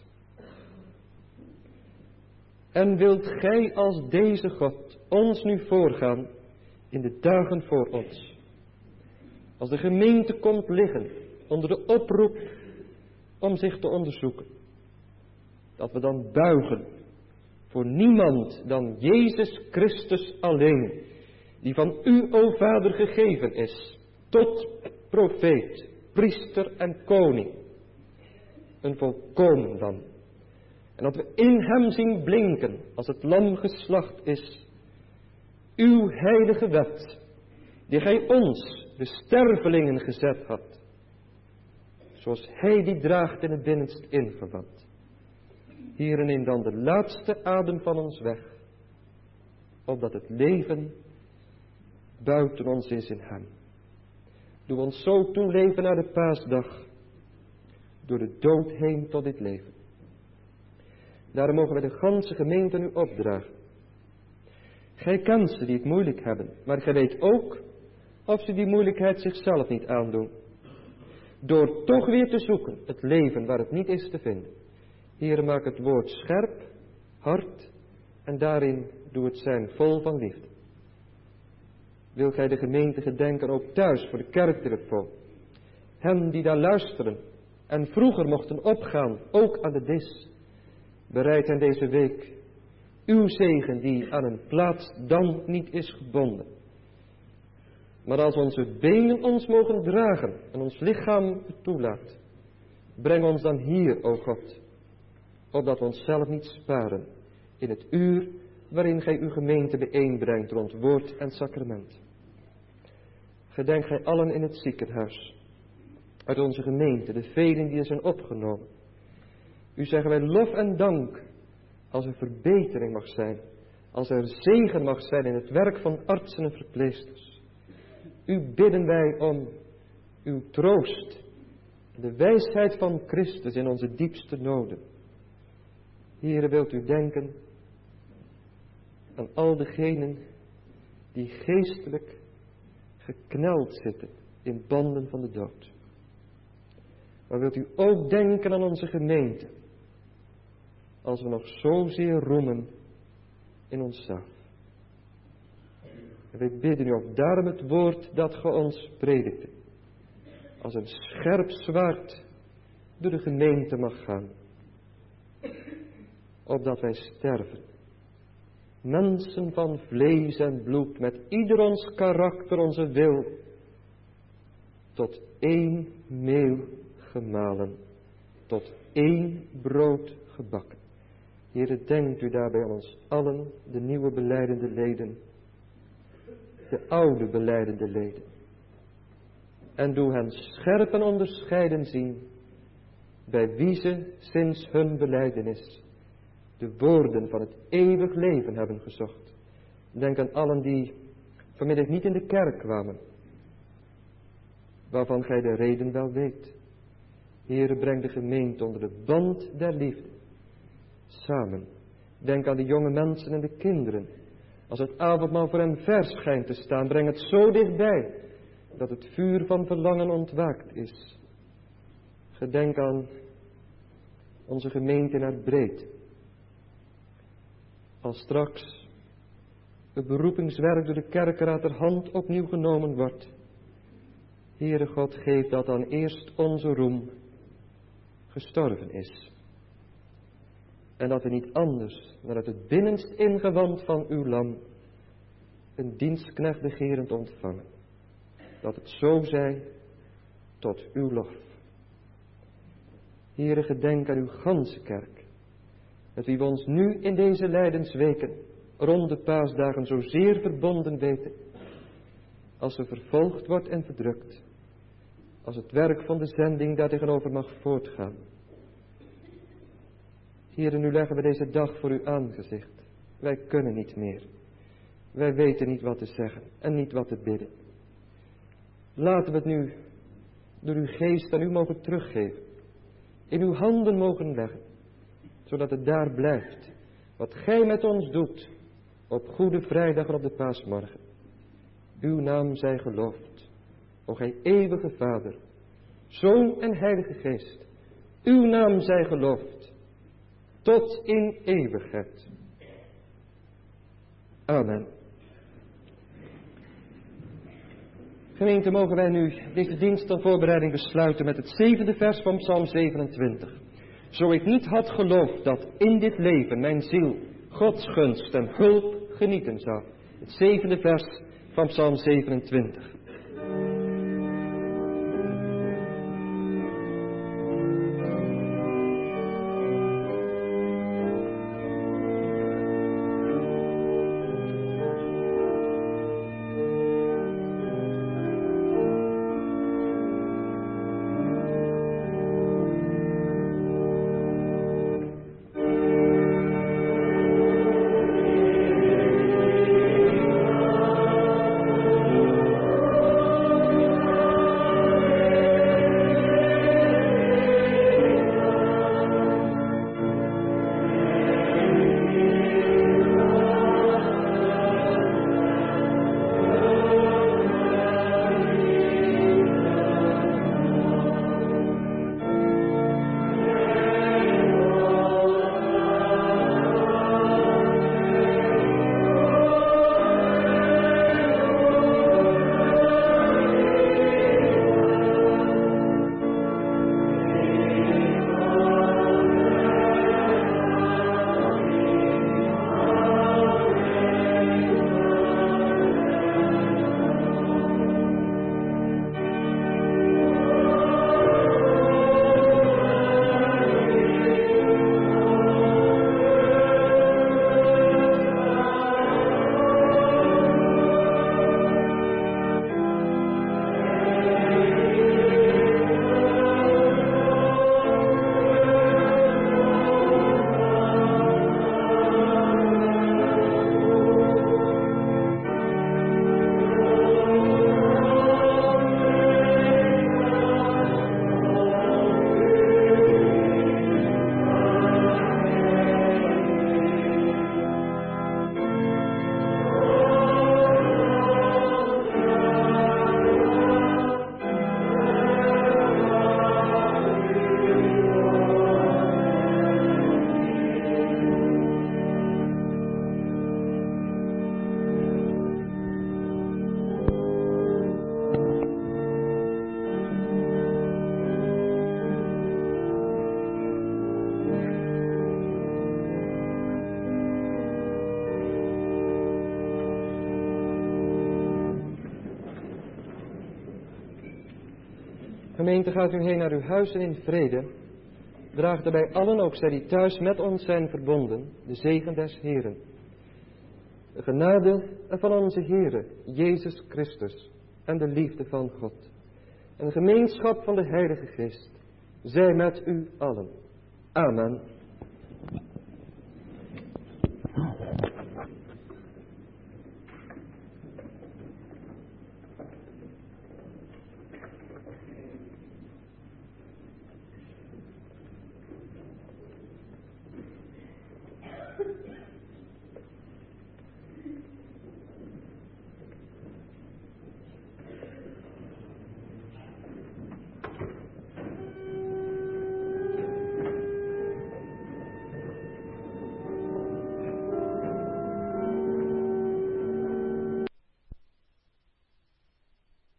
En wilt gij als deze God ons nu voorgaan in de dagen voor ons. Als de gemeente komt liggen onder de oproep om zich te onderzoeken. Dat we dan buigen voor niemand dan Jezus Christus alleen. Die van u, o Vader, gegeven is. Tot profeet, priester en koning. Een volkomen lam. En dat we in hem zien blinken, als het lam geslacht is, uw heilige wet, die gij ons, de stervelingen, gezet had, zoals hij die draagt in het binnenst ingevat. Hierin neem dan de laatste adem van ons weg, opdat het leven buiten ons is in hem. Doe ons zo toeleven naar de paasdag, door de dood heen tot dit leven. Daarom mogen wij de ganse gemeente nu opdragen. Gij kent ze die het moeilijk hebben, maar gij weet ook of ze die moeilijkheid zichzelf niet aandoen. Door toch weer te zoeken, het leven waar het niet is te vinden. Hier maak het woord scherp, hard en daarin doe het zijn vol van liefde. Wil gij de gemeente gedenken ook thuis voor de kerktelefoon. Hen die daar luisteren en vroeger mochten opgaan, ook aan de dis. Bereid hen deze week uw zegen die aan een plaats dan niet is gebonden. Maar als onze benen ons mogen dragen en ons lichaam het toelaat, breng ons dan hier, o God, opdat we onszelf niet sparen in het uur waarin gij uw gemeente bijeenbrengt rond woord en sacrament. Gedenk gij allen in het ziekenhuis, uit onze gemeente, de velen die er zijn opgenomen. U zeggen wij lof en dank als er verbetering mag zijn, als er zegen mag zijn in het werk van artsen en verpleegsters. U bidden wij om uw troost, de wijsheid van Christus in onze diepste noden. Heere, wilt u denken aan al degenen die geestelijk gekneld zitten in banden van de dood. Maar wilt u ook denken aan onze gemeente, als we nog zozeer roemen in onszelf. En wij bidden u of daarom het woord dat ge ons predikte, als een scherp zwaard door de gemeente mag gaan, opdat wij sterven. Mensen van vlees en bloed, met ieder ons karakter, onze wil, tot één meel gemalen, tot één brood gebakken. Heere, denkt u daarbij aan ons allen, de nieuwe belijdende leden, de oude belijdende leden. En doe hen scherp en onderscheiden zien, bij wie ze sinds hun belijdenis de woorden van het eeuwig leven hebben gezocht. Denk aan allen die vanmiddag niet in de kerk kwamen, waarvan gij de reden wel weet. Heere, breng de gemeente onder de band der liefde samen. Denk aan de jonge mensen en de kinderen. Als het avondmaal voor hen vers schijnt te staan, breng het zo dichtbij dat het vuur van verlangen ontwaakt is. Gedenk aan onze gemeente in haar breedte. Als straks het beroepingswerk door de kerkeraad ter hand opnieuw genomen wordt, Heere God, geef dat dan eerst onze roem gestorven is. En dat we niet anders dan uit het binnenst ingewand van uw lam een dienstknecht begerend ontvangen. Dat het zo zij tot uw lof. Heere, gedenk aan uw ganse kerk, met wie we ons nu in deze lijdensweken rond de paasdagen zozeer verbonden weten, als ze vervolgd wordt en verdrukt, als het werk van de zending daar tegenover mag voortgaan. Heere, nu leggen we deze dag voor uw aangezicht. Wij kunnen niet meer. Wij weten niet wat te zeggen en niet wat te bidden. Laten we het nu door uw geest aan u mogen teruggeven. In uw handen mogen leggen. Zodat het daar blijft. Wat gij met ons doet. Op Goede Vrijdag en op de paasmorgen. Uw naam zij geloofd. O gij eeuwige Vader. Zoon en Heilige Geest. Uw naam zij geloofd. Tot in eeuwigheid. Amen. Gemeente, mogen wij nu deze dienst ter voorbereiding besluiten met het 7e vers van Psalm 27. Zo ik niet had geloofd dat in dit leven mijn ziel Gods gunst en hulp genieten zou. Het 7e vers van Psalm 27. Gemeente, gaat u heen naar uw huizen in vrede. Draag daarbij allen, ook zij die thuis met ons zijn verbonden, de zegen des Heren. De genade van onze Heere, Jezus Christus, en de liefde van God, en de gemeenschap van de Heilige Geest, zij met u allen. Amen.